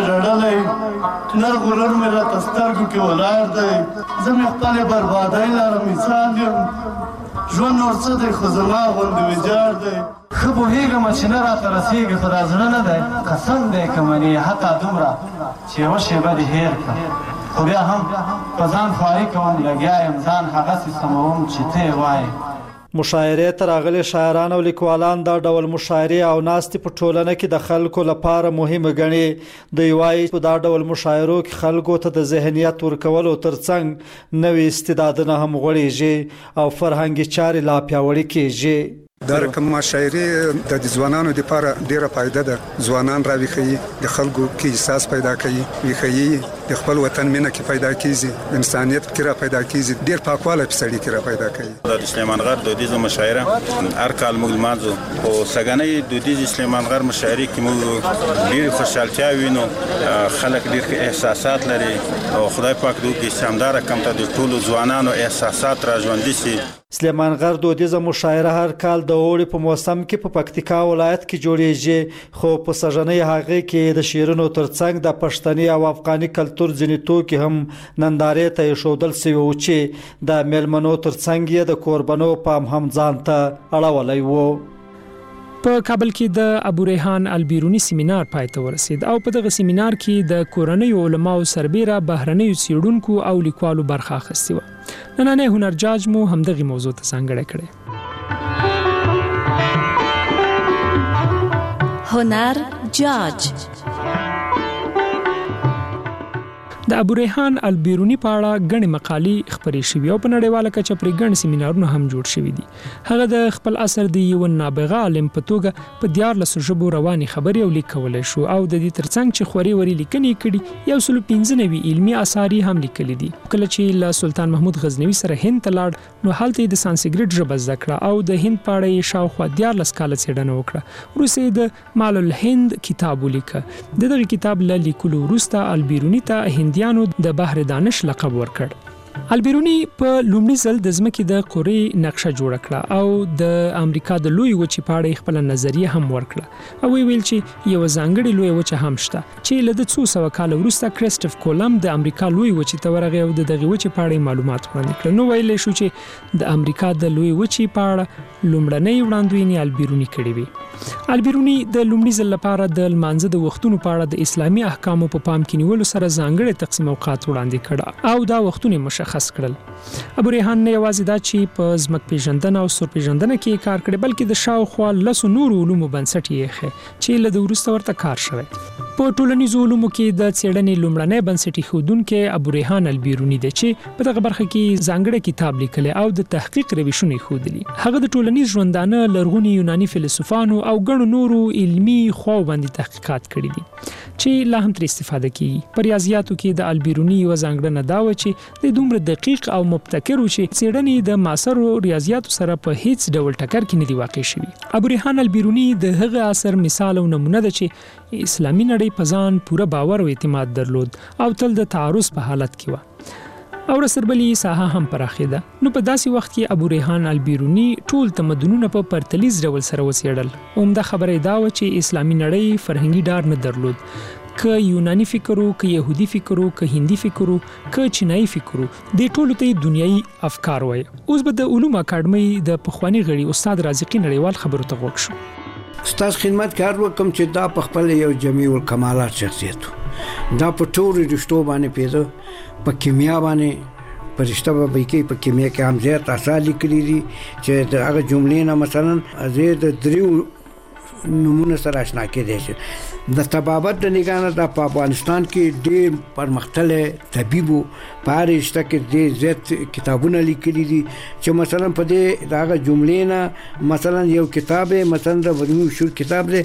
ژړلی، نر غرور مې راته سترګو کې ولاړ دی، زه مې خپلې بربادۍ لره مثال یم، ژوند نور څه دی خو زما غوندې ویجاړ دی. ښه پوهېږم چې نه راته رسېږي خو دا زړه نه دی، قسم دی که منې حتی دومره چې یوه شېبه دې هېر کړه، خو بیا هم په ځان خواري کوم لګیا یم، ځان هغسې سموم چې ته یې وایې. مشاعره ته راغلي شاعران او لیکوالان دا ډول مشاعرې او ناستې په ټولنه کې د خلکو لپاره مهمه ګڼي. دوی وایي په دا ډول مشاعرو کې خلکو ته د ذهنیت ورکولو ترڅنګ نوي استعدادونه هم غوړېږي او فرهنګي چارې لا پیاوړې کېږي. دا رقم مشاعرې د ځوانانو لپاره ډیره فائدہ ده. ځوانان راويخي، د خلکو کې احساس پیدا کوي، ویخي د خپل وطن مینه کې پیدا کیږي، انسانیت کې را پیدا کیږي، ډیر پاکواله په سړی کې را پیدا کوي. د سلیمان غر دودیزه مشاعره هر کال موږ لمانځو او سګنې دودیز سلیمان غر مشاعره کې موږ ډیر خوشحالتیا وینو، خلک ډیر احساسات لري او خدای پاک دوی کې سمدار کم ته د ټولو ځوانانو احساسات را ژوندۍ شي. سلیمان غر دودیزه مشاعره هر کال د اوړي په موسم کې په پکتیکا ولایت کې جوړیږي، خو په سژنې هغه کې د شیرونو ترڅنګ د پښتني او افغاني کلچر ځینې توکي هم نندارې ته ایښودل شوي وو چې د میلمنو ترڅنګ یې د کوربنو پام هم ځان ته اړولی وو. په کابل کې د ابو ریحان البیرونی سیمینار پای ته ورسید او په دغه سیمینار کې د کورنۍ علماو سربېره بهرنیو څېړونکو او لیکوالو برخه اخیستې وه. نننی هنرجاج مو همدغې موضوع ته ځانګړی کړی. هنرجاج د ابو ریحان البیرونی په اړه غني مقالې خبرې شوې او په نړیواله کچه پرې غن سیمینارونه هم جوړ شوي دي. هغه د خپل اثر دی یو نابغه عالم په توګه په 14 ژبو رواني خبرې او لیکولای شو او د دې ترڅنګ چې خوري وري لیکنې کړي یو سل 95 علمي اثار هم لیکلي دي. کله چې له سلطان محمود غزنوي سره هند ته لاړ نو هلته د سانسکریت ژبه زده کړه او د هند په اړه یې شاوخوا 14 کاله څېړنه وکړه. وروسته د مال الهند کتاب ولیکه. دغه کتاب له لیکلو وروسته البیرونی ته هندیانو د بحر دانش لقب ورکړ. البیرونی په لومړي ځل د ځمکې د قورې نقشه جوړه کړه او د امریکا د لوی وچې په اړه خپل نظریه هم ورکړه او ویل چې یو ځانګړی لوی وچه هم شته چې له 200 کال وروسته کریسټوف کولم د امریکا لوی وچې ته ورغی او دغه وچې په اړه معلومات وړاندې کړل. نو ویل شو چې د امریکا د لوی وچې په اړه لومړنۍ وړاندوینې البیرونی کړې وي. البیرونی د لومړي ځل لپاره د لمانځه د وختونو په اړه د اسلامي احکامو په پام کې نیولو سره ځانګړي تقسیم اوقات وړاندې کړه او دا وختونه مشخص کړل. ابو ریحان نه یوازې دا چې په ځمک پیژندنه او سور پیژندنه کې کار کړی بلکې د شاوخوا 10 نورو علومو بنسټ یې ښه چې له وروسته ورته کار شوی. په ټولنیزو علومو کې د څېړنې لومړنی بنسټي ښودونکی ابو ریحان البیرونی دی چې په دغه برخه کې ځانګړی کتاب لیکلی او د تحقیق روشونه یې ښودلي. هغه د ټولنیز ژوندانه لرغوني یوناني فیلسوفانو او ګڼو نورو علمي خواو باندې تحقیقات کړي دي چې لا هم تر استفاده کیږي. په ریاضیاتو کې د البیرونی یو ځانګړنه دا و چې د دومره دقیق او مبتکر و چې څېړنې د معاصرو ریاضیاتو سره په هیڅ ډول ټکر کې نه دی واقع شوی. ابو ریحان البیرونی د هغه اثر مثال او نمونه ده چې اسلامي نړۍ په ځان پوره باور او اعتماد درلود او تل د تعارض په حالت کې و او رسربلی ساحه هم پراخیده. نو په داسې وخت کې ابو ریحان البیرونی ټول تمدنونه په پرتلیز ډول سره وڅېړل. عمده خبره دا و چې اسلامي نړۍ فرهنګي ډار نه درلود، که یونانی فکرو، که يهودي فکرو، که هندي فکرو، که چینایي فکرو، د ټولو ته دنیوي افکار وای. اوس به د علوم اکاډمۍ د پخوانی غړي استاد رازقي نړیوال خبرو ته غوږ شو. استاد خدمت کار وکم چې دا په خپل یو جمیع الکمالات شخصیت دا په ټولو رشتو باندې پیدا په کیمیا باندې پرشته به کې په کیمیا کې هم زیات اثار لیکلي دي چې دا هغه جملې نه مثلا زه د دریو نمونه سره آشنا کېدی شي. د طبابت د نگانه د افغانستان کې ډېر پرمختللی طبيبو په هر رشته کې ډېر زیات کتابونه لیکلي دي چې مثلا په دې دغه جملې نه مثلا یو کتاب مثلا د مشهور کتاب دی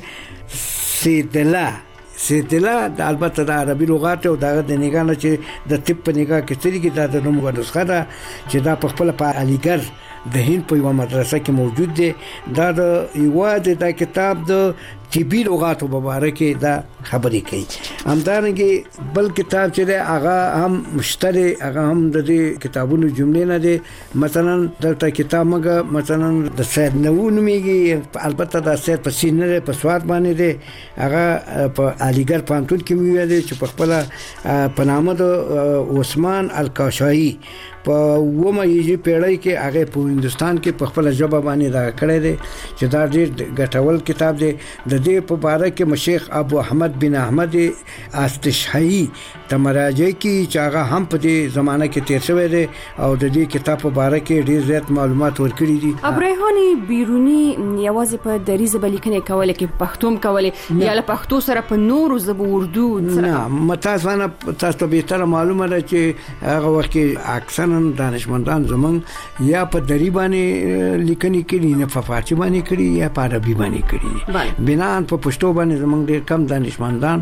سیدلا د البته د عربي لغات او دغه د نگانه چې د طب په نگاه کې څرګي د نوم ونسخه ده چې دا په خپل په علیګر د هند په یو مدرسه کې موجود دی. دا د یواد د کتاب د طبي لغاتو مبارکه دا خبرې کوي. همدارنګه بل کتاب چې دی هغه هم مشتری هغه هم د دې کتابونو جملې نه دي. مثلا دلته کتاب مګه مثلا د سید نوون میږي البته د سید په سینه په سواد باندې دی هغه په علیګر پانتون کې ویل دي چې په خپل په نامه د عثمان الکاشایی په ومه یې پیړۍ کې هغه په هندستان کې په خپل ژبه باندې دا کړی دی چې دا ډېر ګټور کتاب دی. د دې په باره کې مشیخ ابو احمد بن احمد استشهایی تمراجع کې چې هغه هم په دې زمانه کې تیر شوی دی او د دې کتاب په باره کې ډېر زیات معلومات ورکړي دي. ابو ریحان بیرونی یوازې په دریزه بلیکنه کوله کې پښتو کوله یا له پښتو سره په نورو زبو اردو سره نه متاسفانه تاسو به تر معلومه ده چې هغه وخت کې اکثر دانشمندان زمون یا په دری باندې لیکنې کړي نه په فارسی باندې کړي یا په عربي باندې کړي. بنا په پښتو باندې زمون ډېر کم دانشمندان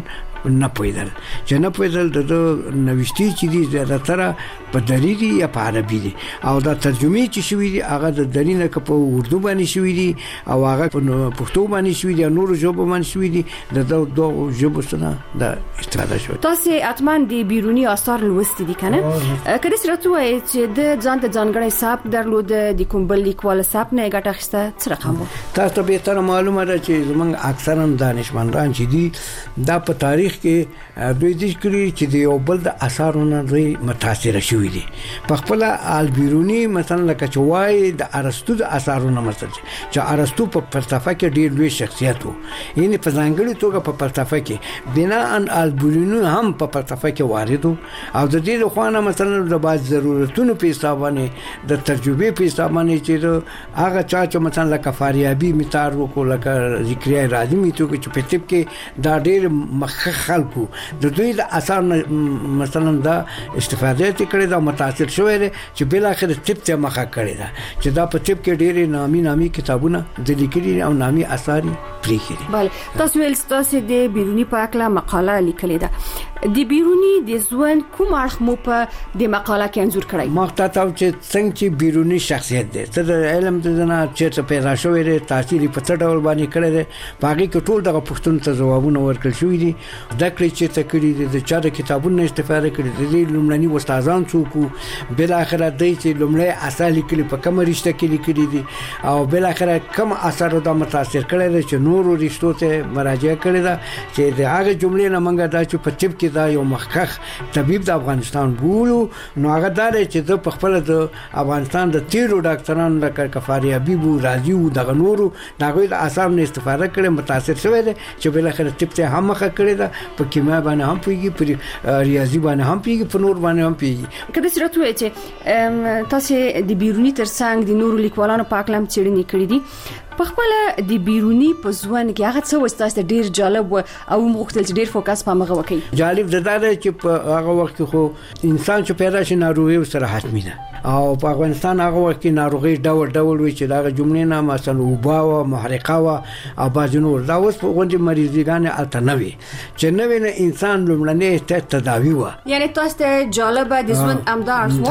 نه پوهېدل چې نه پوهېدل د نوښتي چې دي زیاتره په دري دي یا په عربي دي او دا ترجمې چې شوي دي هغه د دري نه که په اردو باندې شوي دي او هغه په پښتو باندې شوي دي او نورو ژبو باندې شوي دي د دوه ژبو څخه د استفاده شوي. تاسو اتمان د بیرونی آثار لوستي دي کنه کله سره توای چې د ځان ته ځانګړی حساب درلود د کوم بل لیکوال حساب نه ګټه اخیسته څه رقم وو؟ تاسو به تر معلومه ده چې زمونږ اکثرا دانشمندان چې دي دا په تاریخ کې دوی د کړي چې د یو بل د اثارونو دوی متاثر شوي دي. په خپل البیرونی مثلا لکه چوای د ارسطو د اثارونو مثلا چې ارسطو په فلسفه کې ډېر لوی شخصیت وو یعنی په ځانګړي توګه په فلسفه کې بنا ان البیرونی هم په فلسفه کې وارد او د دې خوانه مثلا د باز ضرورتونو په حساب باندې د تجربه په حساب باندې چې هغه چې مثلا لکه فاریابی میتار وکړو لکه ذکریا راضی میتو چې په تپ کې دا ډېر مخ خلکو د دوی د اثر مثلا دا استفاده کړي دا متاثر شوی دی چې بل اخر تپ ته مخه کړي دا چې دا په تپ کې ډېر نامي کتابونه د لیکلي او نامي اثار پریخي. بله تاسو ول تاسو د بیرونی په اړه مقاله لیکلې ده د بیرونی د ژوند کوم اړخ مو په د مقاله کې انځور کړی؟ مخته تاسو چې څنګه چې بیرونی شخصیت دی ته د علم د نه چې پیدا شوی دی تاثیر په څه ډول باندې کړی دی باقي کې ټول دغه پوښتنو ته ځوابونه ورکړل شوی دي د کړي چې ته کړی د چا د کتابونو استفاده کړي د لومړني استادان څوک بل اخره د چې لومړی اصل لیکلي په کوم رشته کې لیکلي دي او بل اخره کوم اثر دا متاثر کړی دی چې نورو رشتو ته مراجعه کړی دا چې د هغه جملې نه منګه دا چې په چپ کې دا یو مخکخ طبيب د افغانستان بولو نو هغه دا چې د خپل د افغانستان د تیرو ډاکټرانو لکه کفاریابی بو راضی او د غنورو دغه د اثر نه استفاده کړي متاثر شوی دی چې بل اخر چپ ته هم مخه کړی دا په کیمیا باندې هم پیږي په ریاضي باندې هم پیږي په نور باندې هم پیږي. کله چې راته چې تاسو د بیرونی ترڅنګ د نورو لیکوالانو په اړه څېړنې کړې دي په خپل د بیرونی په ژوند کې هغه څه وستاسته ډیر جالب او مختلف چې ډیر فوکس په مغه وکي جالب ده چې په هغه وخت خو انسان چې پیدا شي ناروغي سره حتمی ده او په افغانستان هغه وخت کې ناروغي ډول وي چې دا جملې نه مثلا وبا او محرقه او بازنور دا اوس په غونډه مریضګان التنوي چې نوې نه انسان لومړنۍ تداوی و یعنی تاسو ته جالب د ژوند امدار وو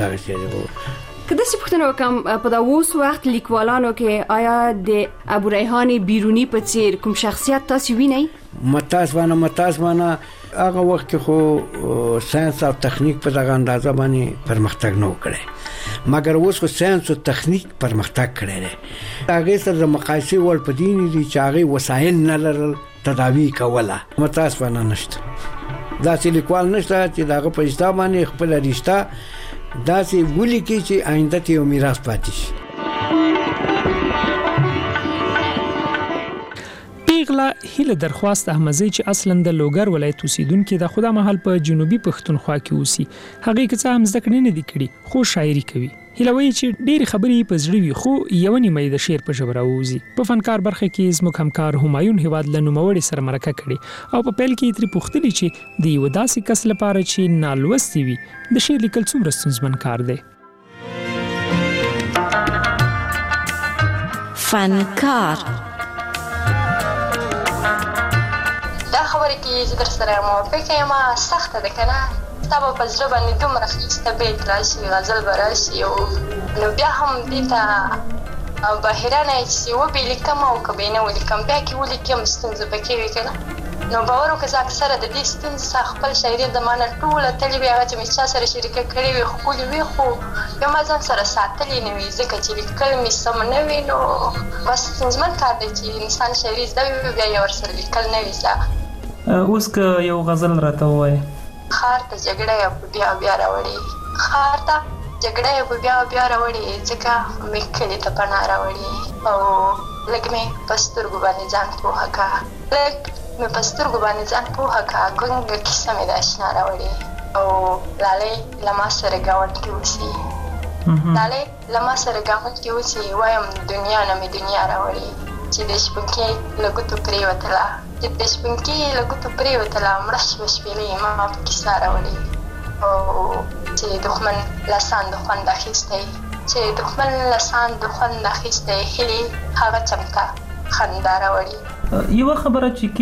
کله چې پښتنو کوم په دا اوس وخت لیکوالانو کې آیا د ابو ریحان بیرونی په څیر کوم شخصیت تاسو وینئ؟ متاسفانه هغه وخت کې خو ساينس او تخنیک په دغه اندازه باندې پرمختګ نه وکړي مګر اوس خو ساينس او تخنیک پرمختګ کړي دي هغه سره د مقایسې ور پدې دي چې هغه وسایل نه لرل تداوی کوله متاسفانه نشته دا چې لیکوال نشته چې دغه په حساب باندې خپل رښتا دا سي ولي کې چې آینده ته یو میراث پاتې شي. پیغله هیله درخواست احمدزی چې اصلا د لوګر ولایت اوسیدونکو د خدا محل په جنوبي پښتونخوا کې اوسي هغه کې څه هم ذکر نه دي کړي خو شاعري کوي هیله وایي چې ډېری خبرې په زړه وي خو یو نیمه د شعر په ژبه راوځي په فنکار برخه کې زموږ همکار همایون هیواد له نوموړي سره مرکه کړي او په پیل کې تری پوښتنه چې د یو داسې کس لپاره چې نالوستي وي د شعر لیکل څومره ستونزمن کار دی. فنکار دا خبره کې ذکر سره موافق یم سخت ده کنه تابو په ځړ باندې دومره خسته بیت راشي غزل براشي او نو بیا هم دې ته بهرانه چې و به لیکم او کبینه ولیکم بیا کې ولیکم ستونزه پکې وي کنه نو باور وکړه اکثره د دې ستونزې څخه خپل شاعري د معنی ټوله تلې بیا چې مې چا سره شریکه کړې وي خو وی خو یو ما ځان سره ساتلې نه وي ځکه چې لیکل مې سم نه وي نو بس ستونزمن کار دی چې انسان شاعري زده وي بیا یې ورسره لیکل نه وي زده. اوس که یو غزل راته ووایې خار ته جګړه یې بیا راوړي خار ته جګړه یې بیا راوړي ځکه مې کلي ته پناه راوړي او لږ مې په سترګو باندې ځان پوهه کا لږ مې په سترګو باندې ځان پوهه کا ګونګه کیسه مې د اشنا راوړي او لالۍ له ما سره ګاونډ کې اوسي لالۍ له ما سره ګاونډ کې اوسي وایم دنیا نه مې دنیا راوړي چې د شپونکي له ګوتو پرېوتله چې د شپونکي له ګوتو پرېوتله مړه شوه شپېلۍ ما په کیسه راوړي او چې دښمن له ساند خوند اخیستی چې دښمن له ساند خوند اخیستی هیلې هغه چمته خندا راوړي یو خبره چې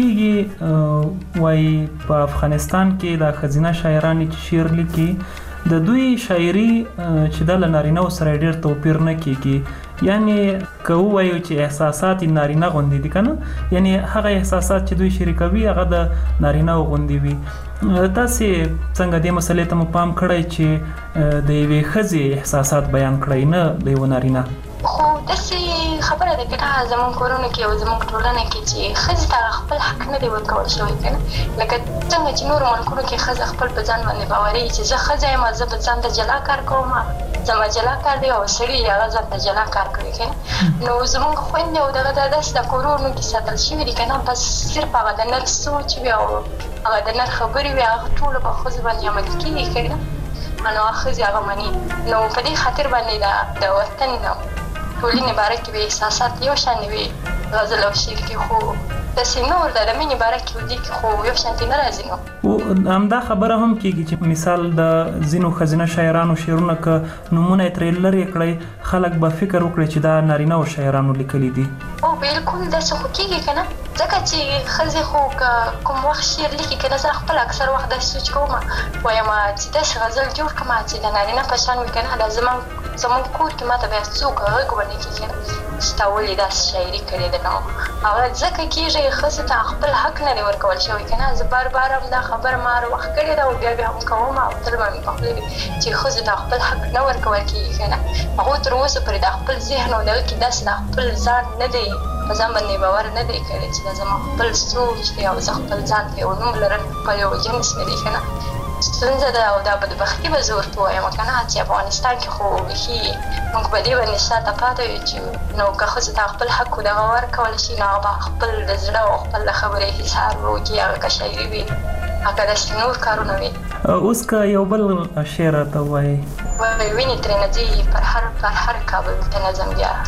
کیږي وای په افغانستان کې د خزینه شاعران چې شعر لیکي د دوی شاعري چې د نارینه سره ډیر توپیر نه کیږي یعنی کوو وایو چې احساسات نارینه غوندي دي کنه یعنی هغه احساسات چې دوی شریکوي هغه د نارینه غوندي وي تاسو څنګه دې مسلې ته پام کړئ چې د یوې ښځې احساسات بیان کړئ نه د یو نارینه خو داسې خبره ده که نه زموږ کورونو کې او زموږ ټولنه کې چې ښځې ته خپل حق نه دی ورکول شوی که نه لکه څنګه چې نورو ملکونو کې ښځه خپل په ځان باندې باوري چې زه ښځه یم زه به ځان ته جلا کار کوم زما جلا کار دی او سړي هغه ځان ته جلا کار کوي که نه نو زموږ خویندې او دغه داسې د کورونو کې ساتل شوي دي که نه بس صرف هغه د نر سوچ وي او هغه د نر خبرې وي هغه ټوله په ښځو باندې عملي کېږي که نه نو ښځې هغه مني نو په دې خاطر باندې د وطن ټولنې باره کې به احساسات یو شان وي غزل او شعر کې خو داسې نور د مینې باره کې ودي کې خو یو شانتي نه راځي نو او همدا خبره هم کېږي چې مثال د ځینو ښځینه شاعرانو شعرونه که نومونه یې ترې لرې کړئ خلک به فکر وکړي چې دا نارینه او شاعرانو لیکلي دي او بالکل داسې خو کېږي که نه ځکه چې ښځې خو که کوم وخت شعر لیکي که نه زه خپل اکثر وخت داسې سوچ کوم وایم چې داسې غزل جوړ کړم چې د نارینه په شان وي که نه دا زموږ کور کې ماته بیا څوک غږ ونه کړي چې تا ولې داسې شاعري کړې ده نو هغه ځکه کېږي ښځې ته خپل حق نه دی ورکول شوی که نه زه بار بار هم دا خبره ما هر وخت کړې ده او بیا هم کوم او تل به مې په خوله وي چې ښځو ته خپل حق نه ورکول کېږي که نه هغوی تر اوسه پورې د خپل ذهن او دغه کې داسې د خپل ځان نه دی په ځان باندې باور نه دی کړی چې دا زما خپل سوچ دی او زه خپل ځان ته یو نوم لرم خپل یو جنس مې دی که نه ستونزه ده او دا بدبختي به زه ورته وایم که نه چې افغانستان کې خو بیخي موږ په دې باندې شاته پاتې یو چې نو که ښځو ته خپل حق دغه ورکول شي نو هغه به خپل د زړه او خپل د خبرې حصار وکړي هغه که شاعري وي هغه داسې نور کارونه وي اوس که یو بل شعر راته ووایي وینې ترېنه ځي پر هر کابل ته نه ځم بیا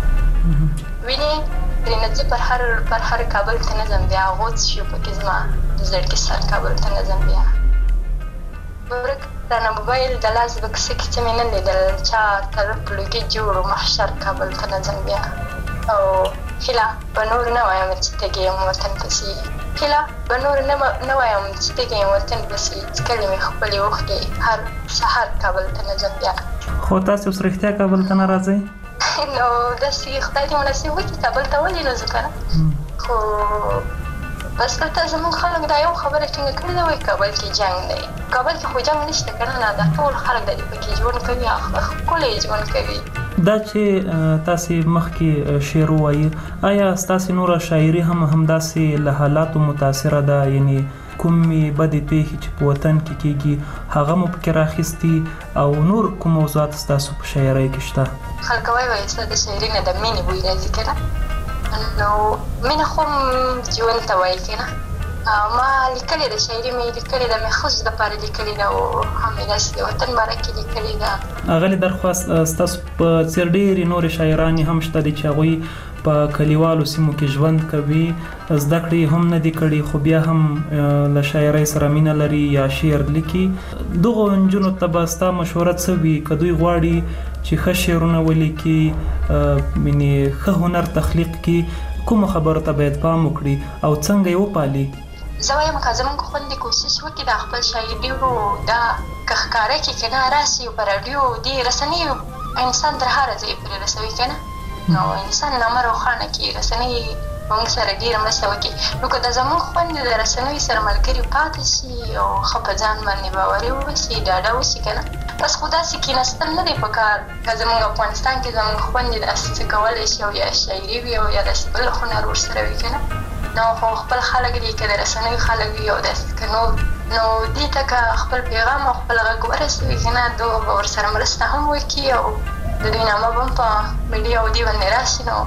وینې ترېنه ځي پر هر کابل ته نه ځم بیا غوڅ شو پکې زما د زړګي سر کابل ته نه ځم بیا ورک رانه موبایل د لاس بکسه کې څه مې نه لیدل چا طرف لوګي جوړ محشر کابل ته نه ځم بیا او هیله به نور نه وایم چې تږی یم وطن پسې هیله به نور نه وایم چې تږی یم وطن پسې څکلې مې خپلې اوښکې هر سهار کابل ته نه ځم بیا خو تاسې اوس رښتیا کابل ته نه راځئ نو داسې خدای دې مناسب وکړي کابل ته ولې نه ځو که نه خو بس دلته زموږ خلک دا یو خبره ټینګه کړې ده وایي کابل کې جنګ دی کابل کې خو جنګ نشته که نه دا ټول خلک د دې پکې ژوند کوي ښکلی ژوند کوي دا چې تاسې مخکې شعر ووایي آیا ستاسې نوره شاعري هم همداسې له حالاتو متاثره ده یعنی کومې بدې پېښې چې په وطن کې کېږي هغه مو پکې راخیستي او نور کوم موضوعات ستاسو په شاعرۍ کې شته خلک وایي ستا د شاعري نه د مینې بوی راځي که نه نو مینه خو ژوند ته وایي که نه ما لیکلې ده شاعري مې لیکلې ده مې ښځو دپاره لیکلې ده او هم مې داسې د وطن باره کې لیکلې ده اغلې درخواست ستاسو په څېر ډېرې نورې شاعرانې هم شته دي چې هغوی په کلیوالو سیمو کې ژوند کوي زده کړې هم نه دي کړي خو بیا هم له شاعرۍ سره مینه لري یا شعر لیکي دغو نجونو ته به ستا مشوره څه وي که دوی غواړي چې ښه شعرونه ولیکي یعنې ښه هنر تخلیق کړي کومو خبرو ته باید پام وکړي او څنګه یې وپالي زه وایم که زموږ خویندې کوشش وکړي دا خپل شاعري دا که ښکاره کړي که نه راسي په راډیو دې رسنیو انسان تر هره ځای پورې رسوي که نه نو انسان نامه روښانه کړي رسنۍ موږ سره ډېره مرسته وکړي نو که د زموږ خویندې د رسنیو سره ملګري پاتې شي او ښه په ځان باندې باوري وسي ډاډه وسي که نه بس خو داسې کېناستل نه دی په کار که زموږ افغانستان کې زموږ خویندې داسې څه کولی شي او یا شاعري وي او یا داسې بل هنر ورسره وي که نه نو خو خپل خلک دي که د رسنیو خلک وي او داسې که نور نو دې ته که خپل پیغام او خپل غږ ورسوي که نه دوی به ورسره مرسته هم وکړي او د دوی نامه به هم په میډیا او دې باندې راشي نو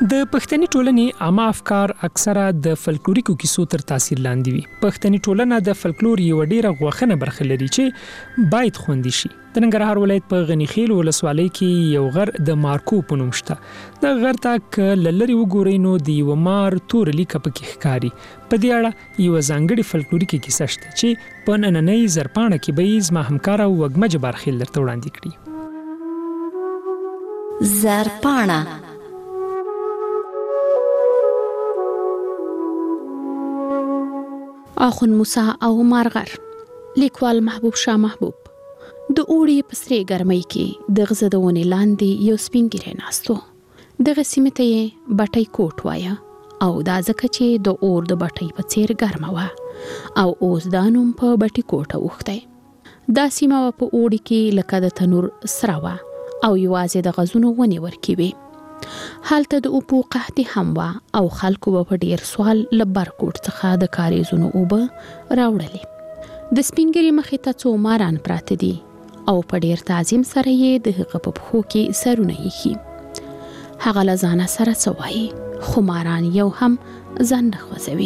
د پښتني ټولنې عامه افکار اکثره د فلکلوریکو کیسو تر تاثیر لاندې وي. پښتني ټولنه د فلکلور یو ډیره غوښنه برخه لري چې باید خوندي شي. د ننګرهار ولایت په غنیخیل ولسوالۍ کې یو غر د مارکو په نوم شته. د غر ته لری وګورئ نو د یو مار تور لیک پکې ښکاري. په دې اړه یو ځانګړي فلکلوریکي کیسه شته چې په نننۍ زرپاڼه کې به زما همکار او وګمج بارخیل درته وړاندې کړي. زرپاڼه آخون موسی او مارغر. لیکوال محبوب شاه محبوب. د اوړي په سرې ګرمۍ کې د غزه د ونې لاندې یو سپین ږیری ناستو. دغه سیمې ته یې بټۍ کوټ وایه او دا ځکه چې د اور د بټۍ په څیر ګرمه وه او اوس دا نوم په بټۍ کوټه اوښتی. دا سیمه په اوړي کې لکه د تنور سره وه او یوازې د غزونو ونې ورکې وې. هلته د اوبو قحطي هم وه او خلکو به په ډیر سوال له برکوټ څخه د کاریزونو اوبه راوړلې. د سپین ږیري مخې ته څو ماران پراته دي او په ډیر تعظیم سره یې د هغه په پښو کې سرونه ایښي. هغه له ځانه سره څه وایي خو ماران یو هم ځان نه خوځوي.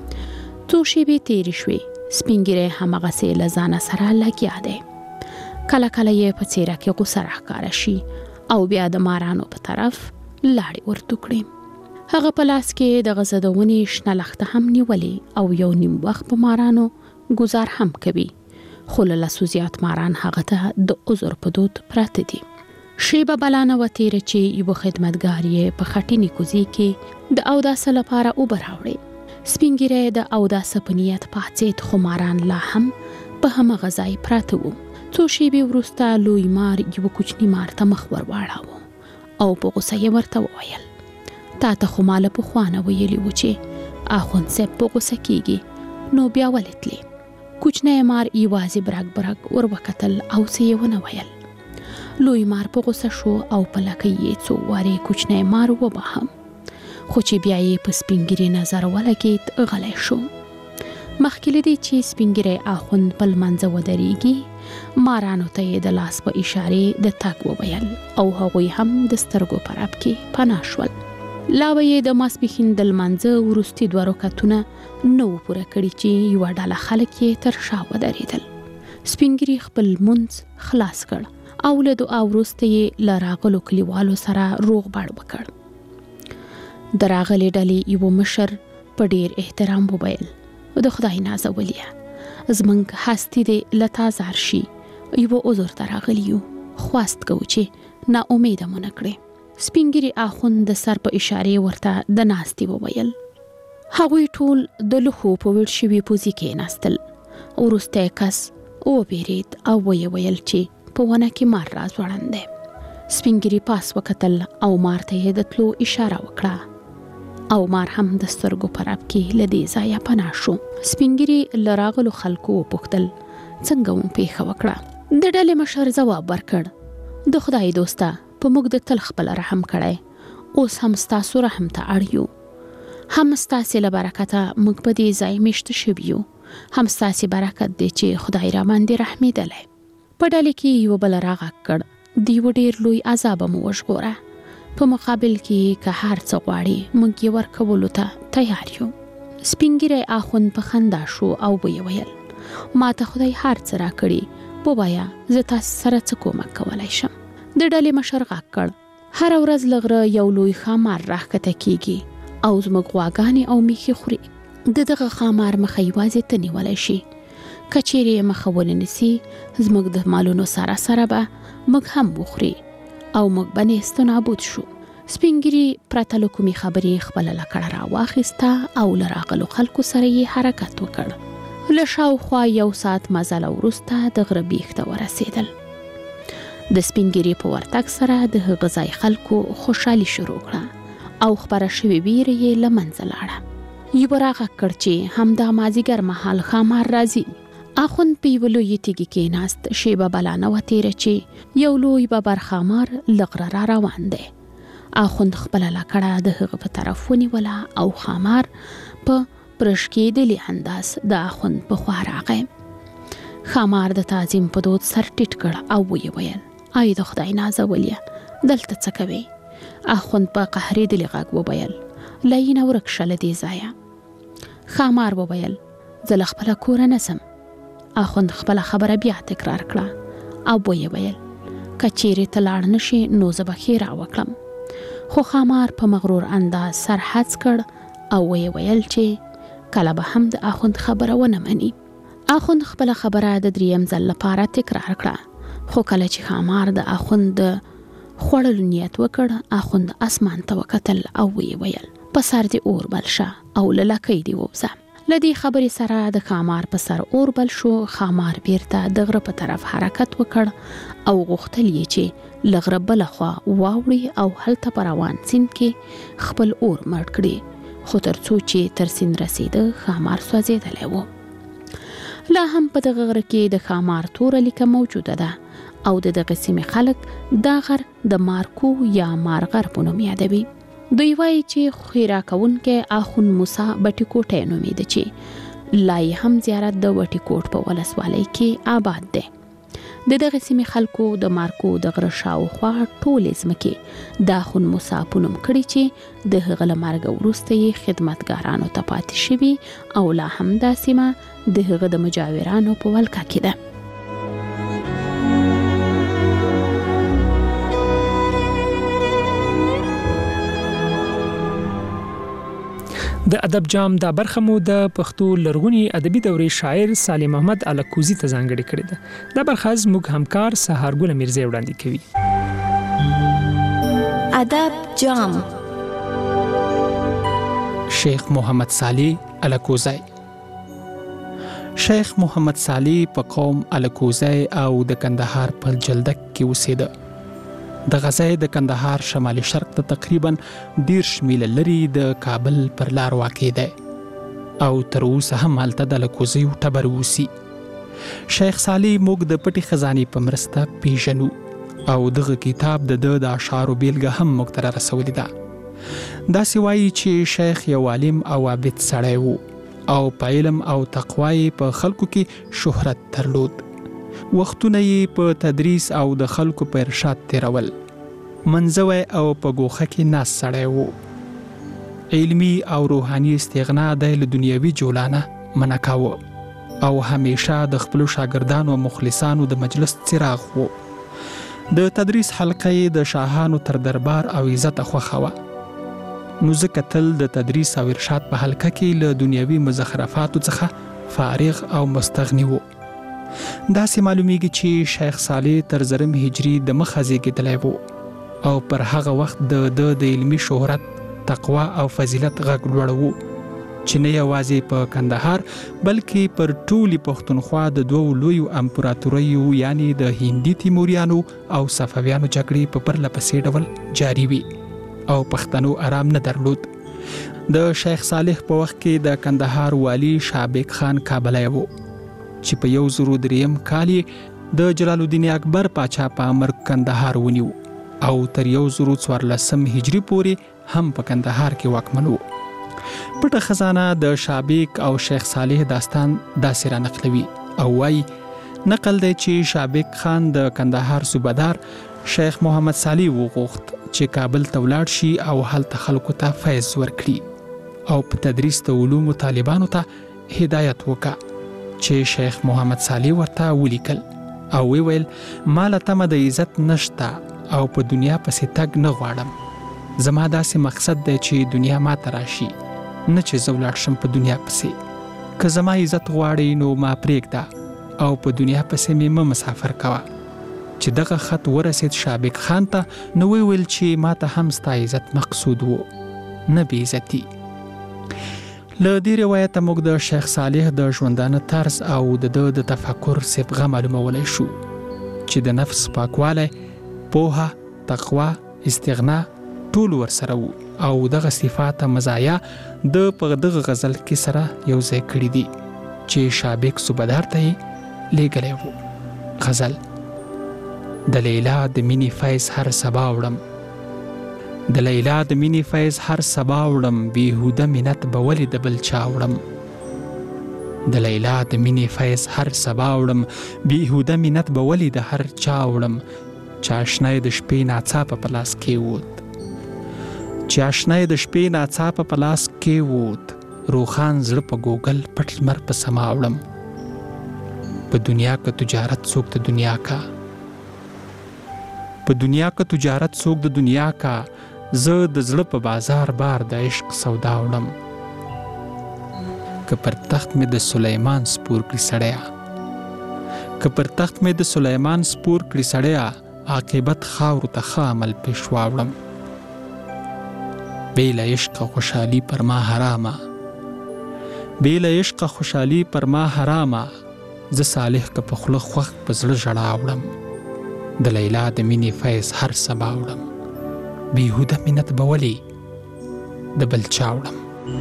څو شېبې تېرې شوې. سپین ږیری هماغسې له ځانه سره لګیا دی. کله کله یې په څېره کې غوسه راښکاره شي او بیا د مارانو په طرف لاړې ورته کړي. هغه په لاس کې د غزه د ونې شنه لښته هم نیولې او یو نیم وخت په مارانو گزار هم کوي. خو له لسو زیات ماران هغه ته د عذر په دود پراته دي. شیبه بلانه و تیره چې یو خدمتګار یې په خټینې کوزي کې د اوداس لپاره اوبه راوړې. سپین ږیری د اوداس په نیت پاڅېد خو ماران لا هم په هماغه ځای پراته وو. څو شیبې وروسته لوی مار یو کوچني مار ته مخ ور واړاوه او په غوسه یې ورته وویل تا ته خو ما له پخوانه ویلي وو چې اخوند صاحب په غوسه کېږي نو بیا ولې تلې. کوچنی مار یوازې برګ برګ ور وکتل او څه یې ونه ویل. لوی مار په غوسه شو او په لکۍ یې څو وارې کوچنی مار وباهم خو چې بیا یې په سپین ږیري نظر ولګېد غلی شو. مخکې له دې چې سپین ږیری اخوند په لمانځه ودرېږي مارانو ته یې د لاس په اشارې د تګ وویل او هغوی هم د سترګو په رپ کې پناه شول. لا به یې د ماسپښین د لمانځه وروستي 2 رکعتونه نه وو پوره کړي چې یوه ډله خلک یې تر شا ودرېدل. سپین ږیري خپل لمونځ خلاص کړ او له دعا وروسته یې له راغلو کلیوالو سره روغ بړ وکړ. د راغلې ډلې یو مشر په ډیر احترام وویل د خدای نازولیه زمنګ هستی دې لتا زار شي یو عذر ته راغلی یو خواست کوو چې نا امیده مو نه کړې. سپین ږیري اخوند د سر په اشارې ورته د ناستې وویل. هغوی ټول د لوښو په ویل شوي پوزي کې ناستل. وروستی کس وبېرېد او ویې ویل چې په ونه کې مار راځوړند دی. سپین ږیري پاس وکتل او مار ته یې د تلو اشاره وکړه او مار هم د سترګو په رپ کې له دې ځایه پناه شو. سپین ږیري له راغلو خلکو وپوښتل څنګه مو پیښه وکړه. د ډلې مشر ځواب ورکړ د خدای دوسته په موږ د تل خپل رحم کړی اوس هم ستاسو رحم ته اړ یو. هم ستاسې له برکته موږ په دې ځای میشته شوي یو. هم ستاسې برکت دی چې خدای را باندې رحمېدلی. په ډلې کې یو بل راغږ کړ د یو ډېر لوی عذابه مو وژغوره. په مقابل کې که هر څه غواړي موږ یې ورکولو ته تیار یو. سپین ږیری اخوند په خندا شو او ویې ویل ما ته خدای هر څه راکړي ووایه زه تاسې سره څه کومک کولی شم. د ډلې مشر غږ کړ هره ورځ له غره یو لوی ښامار راښکته کیږي او زموږ غواګانې او میښې خوري. د دغه ښامار مخه یوازې ته نیولی شي. که چیرې یې مخه ونه نیسي زموږ د مالونو سره سره به موږ هم وخوري او موږ به نیست نابود شو. سپین ږیري پرته له کومې خبرې خپله لکړه راواخیسته او له راغلو خلکو سره یې حرکت وکړ. له شاوخوا 1 ساعت مزله وروسته د غره بیخ ته ورسېدل. د سپین ږیري په ورتګ سره د هغه ځای خلکو خوشحالي شروع کړه او خپره شوې ویره یې له منځه لاړه. یوه راغږ کړ چې همدا مازدیګر مهال ښامار راځي. اخوند په یوه لویې تیږې کېناست. شیبه بلانه وه تېره چې یو لوی ببر ښامار له غره را روان دی. اخوند خپله لکړه د هغه په طرف ونیوله او ښامار په پرشکېدلي انداز د اخوند په خوا راغی. ښامار د تعظیم په دود سر ټیټ کړ او ویې ویل ای د خدای نازولیه دلته څه کوې؟ اخوند په قهرېدلي غږ وویل لینه ورک شه له دې ځایه. ښامار وویل زه له خپله کوره نه ځم. اخوند خپله خبره بیا تکرار کړه او ویې ویل که چیرې ته لاړ نه شې نو زه به ښې راوکړم. خو ښامار په مغرور انداز سر هڅ کړ او ویې ویل چې کله به هم د اخوند خبره ونه مني. اخوند خپله خبره د دریم ځل لپاره تکرار کړه، خو کله چې ښامار د اخوند د خوړلو نیت وکړ، اخوند اسمان ته وکتل او ویې ویل په سر دې اور بل شه او له لکۍ دې ووځه. له دې خبرې سره د ښامار په سر اور بل شو. ښامار بیرته د غره په طرف حرکت وکړ او غوښتل یې چې له غره بله خوا واوړي او هلته په روان سیند کې خپل اور مړ کړي، خو تر څو چې تر سیند رسیده ښامار سوځېدلی و. لا هم په دغه غره کې د ښامار توره لیکه موجوده ده او د دغه سیمې خلک دا غر د مارکو یا مارغر په نوم یادوي. دوی وایي چې خیرا کوونکی اخون موسی بټي کوټی نومیده چې لا یې هم زیارت د وټي کوټ په ولسوالۍ کې آباد دی. د دغه سیمې خلکو د مارکو د غره شاوخوا ټولې ځمکې د اخون موسی په نوم کړي چې د هغه له مرګه وروسته یې خدمتګارانو ته پاتې شوي او لا هم دا سیمه د هغه د مجاورانو په ولکه کې ده. د ادب جام دا برخه مو د پښتو لرغونی ادبي دورې شاعر سالم احمد الکوزي ته ځانګړې کړې ده. دا برخه زموږ همکار سهارګل میرزي وړاندې کوي. ادب جام شیخ محمد صالح الکوزی. شیخ محمد صالح په قوم الکوزی او د کندهار په جلدک کې اوسېده. د غزای د کندهار شمالي شرق ته تقریبا 10 میله لري د کابل پر لار واقع دی او تر اوسه هم هلته د الکوزي ټبر اوسي. شیخ صالح موږ د پټي خزانې په مرسته پیژنو او دغه کتاب د اشعارو بیلګه هم موږ ته رسولې ده. داسې وایي چې شیخ یو عالم او عابد سړی و او په علم او تقوا په خلکو کې شهرت درلود. وختونه یې په تدریس او د خلکو په ارشاد تیرول. منځوی او په ګوښه کې ناست سړی و. علمي او روحاني استغنا د له دنیوي جولانه منع کاوه او همیشه د خپلو شاګردانو او مخلصانو د مجلس څراغ و. د تدریس حلقه یې د شاهانو تر دربار او عزت خوښه وه. نو ځکه تل د تدریس او ارشاد په حلقه کې له دنیوي مزخرفاتو څخه فارغ او مستغني و. داسې معلومیږي چې شیخ صالح تر زرم هجری د مخه زیږېدلی و او پر هغه وخت د علمي شهرت، تقوا او فضیلت غږ لوړ و چې نه یوازې په کندهار بلکې پر ټولې پښتونخوا د دوو لویو امپراتوریو یعنی د هندي تیموریانو او صفویانو جګړې په پرله پسې ډول جاري وي او پښتنو آرام نه درلود. د شیخ صالح په وخت کې د کندهار والی شابک خان کابلی و چې په 1003 کال د جلال الدین اکبر پاچا په امر کندهار ونیو او تر 1014 هجری پورې هم په کندهار کې واکمن و. پټه خزانه د شابک او شیخ صالح داستان داسې را نقلوي او وایي نقل دی چې شابک خان د کندهار صوبهدار شیخ محمد صالح وغوښت چې کابل ته ولاړ شي او هلته خلکو ته فیض ورکړي او په تدریس د علومو طالبانو ته هدایت وکړه. چې شیخ محمد صالح ورته ولیکل او ویل مال تمه د عزت نشته او په دنیا پسې تګ نه غواړم. زما داسې مقصد دی چې دنیا ما ته راشي، نه چې زه ولاړ شم په دنیا پسې. که زما عزت غواړي نو ما پرېږده او په دنیا پسې مې مه مسافر کوه. چې دغه خط ورسید شابک خان ته نو ویل چې ما ته هم ستا عزت مقصود و، نه بې عزتي. له دې روایته موږ د شیخ صالح د ژوندانه طرز او د تفکر صبغه معلومولی شو چې د نفس پاکوالی، پوهه، تقوا، استغنا ټول ورسره وو او دغه صفات مزایا د په دغه غزل کې سره یو ځای کړي دي چې شابک صوبهدار ته یې لیږلی و. غزل: د لیلا د مینې فیض هر سبا وړم، د لیلا د مینې فیض هر سبا وړم، بیهوده منت به ولې د بل چا وړم. د لیلا د مینې فیض هر سبا وړم، بیهوده منت به ولې د هر چا وړم. چاشنی د شپې ناڅاپه په لاس کې ووت، چې آشنای د شپې ناڅاپه په لاس کې ووت، روخان زړه په ګوګل پټ لمر په سما وړم. په دنیا که تجارت څوک د دنیا کا، په دنیا که تجارت څوک د دنیا کا، زه د زړه په بازار بار د عشق سودا وړم. که پر تخت مې د سلیمان سپور کړي سړیا، که پر تخت مې د سلیمان سپور کړي سړیا، عاقبت خاورو ته ښه عمل پیشوا وړم. بې له عشقه خوشحالي پر ما حرامه، بې له عشقه خوشحالي پر ما حرامه، زه صالح که په خوله خوښ په زړه ژړا وړم. د لیلا د مینې فیض هر سبا وړم، بیهوده منت به ولې د بل چا وړم.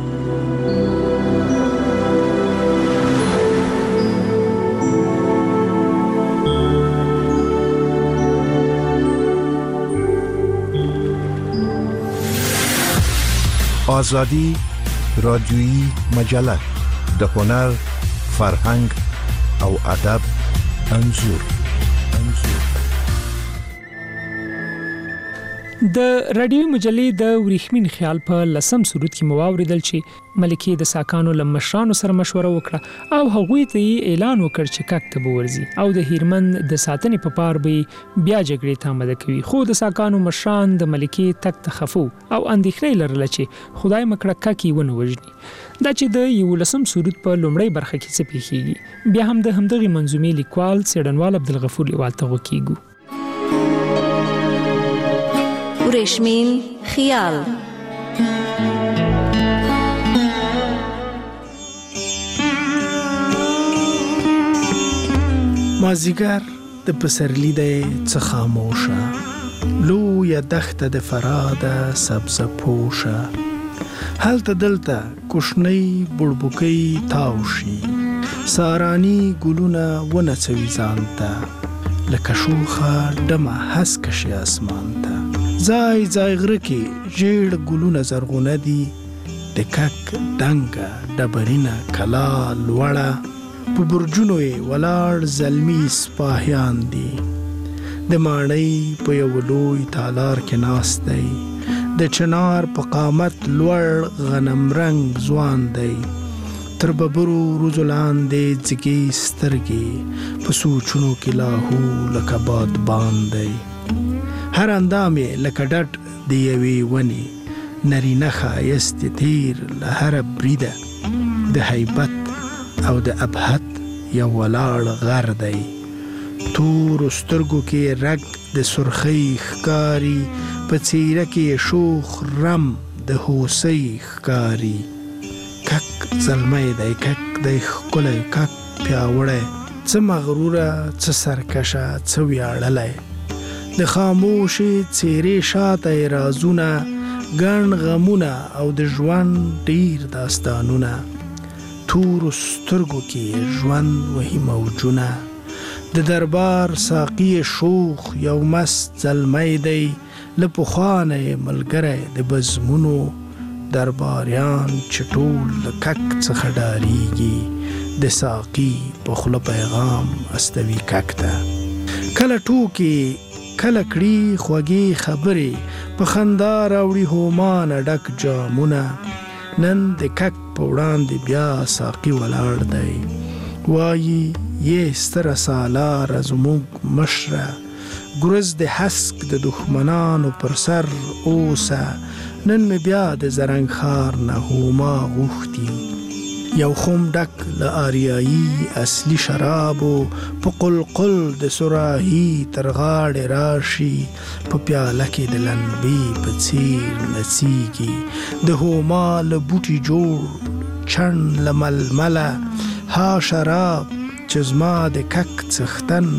آزادی رادیویی مجله د هنر، فرهنګ او ادب انځور. د رادیوي مجلې د ورېښمین خیال په 10م سرود کې مو واوریدل چې ملکې د ساکانو له مشرانو سره مشوره وکړه او هغوی ته یې اعلان وکړ چې کک ته به ورځي او د هیرمن د ساتنې په پار به بیا جګړې ته آماده کوي. خو د ساکانو مشران د ملکې تک ته خفو او اندېښنې لرله چې خدای مکړه کک یې ونه وژني. دا چې د 11م سرود په لومړۍ برخه کې څه پیښیږي، بیا هم د همدغې منظومې لیکوال څېړنوال عبدالغفور لیوال ته غوږ ورېښمین خیال. مازیګر د پسرلی دی څه خاموشه، لویه دښته د فراده سبزه پوشه، هلته دلته کوشنۍ بړبوکۍ تاو شي، ساراني ګلونه ونڅوي ځان ته، لکه شوخه ډمه هسکه شي اسمان ته. ځای ځای غره کې ژیړ ګلونه زرغونه دي، د کک ډنګه ډبرینه کلا لوړه، په برجونو یې ولاړ زلمي سپاهیان دي. د ماڼۍ په یو لوی تالار کې ناست دی، د چنار په قامت لوړ غنم رنګ ځوان دی. تر ببرو روزو لاندې ځګې سترګې، په سوچونو کې لاهو لکه بادبان دی. هر اندام یې لکه ډډ د یوې ونې، نرینه ښایست تیر له هره بریده، د هیبت او د ابهت یو ولاړ غر دی. تورو سترګو کې رګ د سرخۍ ښکاري، په څیره کې شوخ رم د هوسۍ ښکاري. کک زلمی دی، کک دی ښکلی، کک پیاوړی، څه مغروره، څه سرکشه، څه ویاړلی. د خاموشې څیرې شاته رازونه، ګڼ غمونه او د ژوند ډیر داستانونه. تورو سترګو کې ژوند وهي موجونه، د دربار ساقي شوخ یو مست زلمی دی، له پخوانه ملګری د بزمونو. درباریان چې ټول له کک څخه ډاریږي، د ساقي په خوله پیغام استوي کک ته. کله ټوکې کله کړي خوږې خبرې، په خندا راوړي هومانه ډک جامونه. نن د کک په وړاندې بیا ساقي ولاړ دی، وایي یې ستره سالاره زموږ مشره، ګرز د حسک د دښمنانو پر سر اوسه. نن مې بیا د زرنګ ښار نه هوما غوښتي، یو خم ډک له آریایي اصلي شرابو، په قلقل د سراهي تر غاړې راشي، په پیاله کې د لنبې په څیر نڅیږي. د هوما له بوټي جوړ چڼ له ململه، ها شراب چې زما د کک څښتن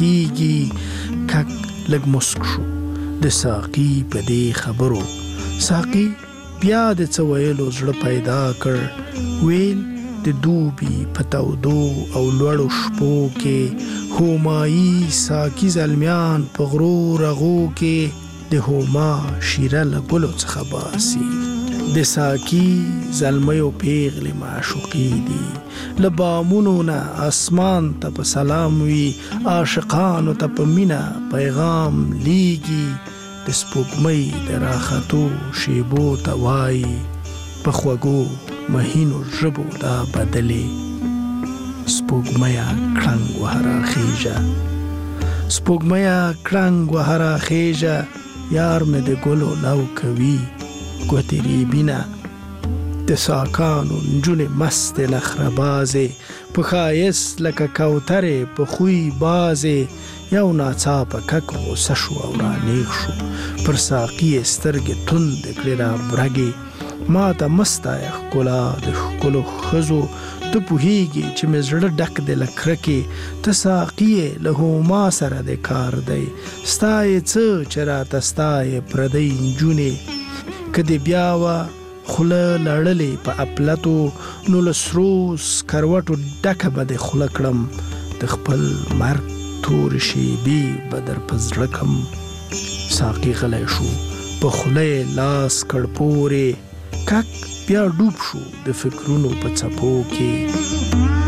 خوښیږي. کک لږ مسک شو د ساقي په دې خبرو. ساقي بیا د څه ویلو زړه پیدا کړ، ویل د دوبي په تودو او لوړو شپو کې، هومایي ساقي زلمیان په غرو رغو کې، د هوما شیره له ګلو څخه باسي. د ساقي زلمیو پیغلې معشوقې دي، له بامونو نه اسمان ته په سلام وي، عاشقانو ته په مینه پیغام لیږي. د سپوږمۍ د راختو شیبو ته وایي په خوږو مهینو ژبو دا بدلې سپوږمیا کړنګ وهره خیژه سپوږمیا کړنګ وهره خیژه یار مې د ګلو لو کوي ګوتې ریبینه د ساکانو نجونې مست نخرهبازې په ښایست لکه کوترې په خوی بازې یو ناڅاپه کک غوسه شو او رانیغ شو پر ساقي یې سترګې توندې کړې را برګې ما ته مستایه ښکلا د ښکلو ښځو ته پوهیږي چې مې زړه ډک دی له کرکې ته ساقي یې له هما سره د کار دی ستا یې څه چې راته ستا یې پردی نجونې که دې بیا وه خوله لړلې په اپلتو نو له سرو سکروټو ډکه به دې خوله کړم د خپل مرګ تورې شیبې به در په زړه کم ساقي غلی شو په خوله یې لاس کړ پورې کک بیا ډوب شو د فکرونو په څپو کې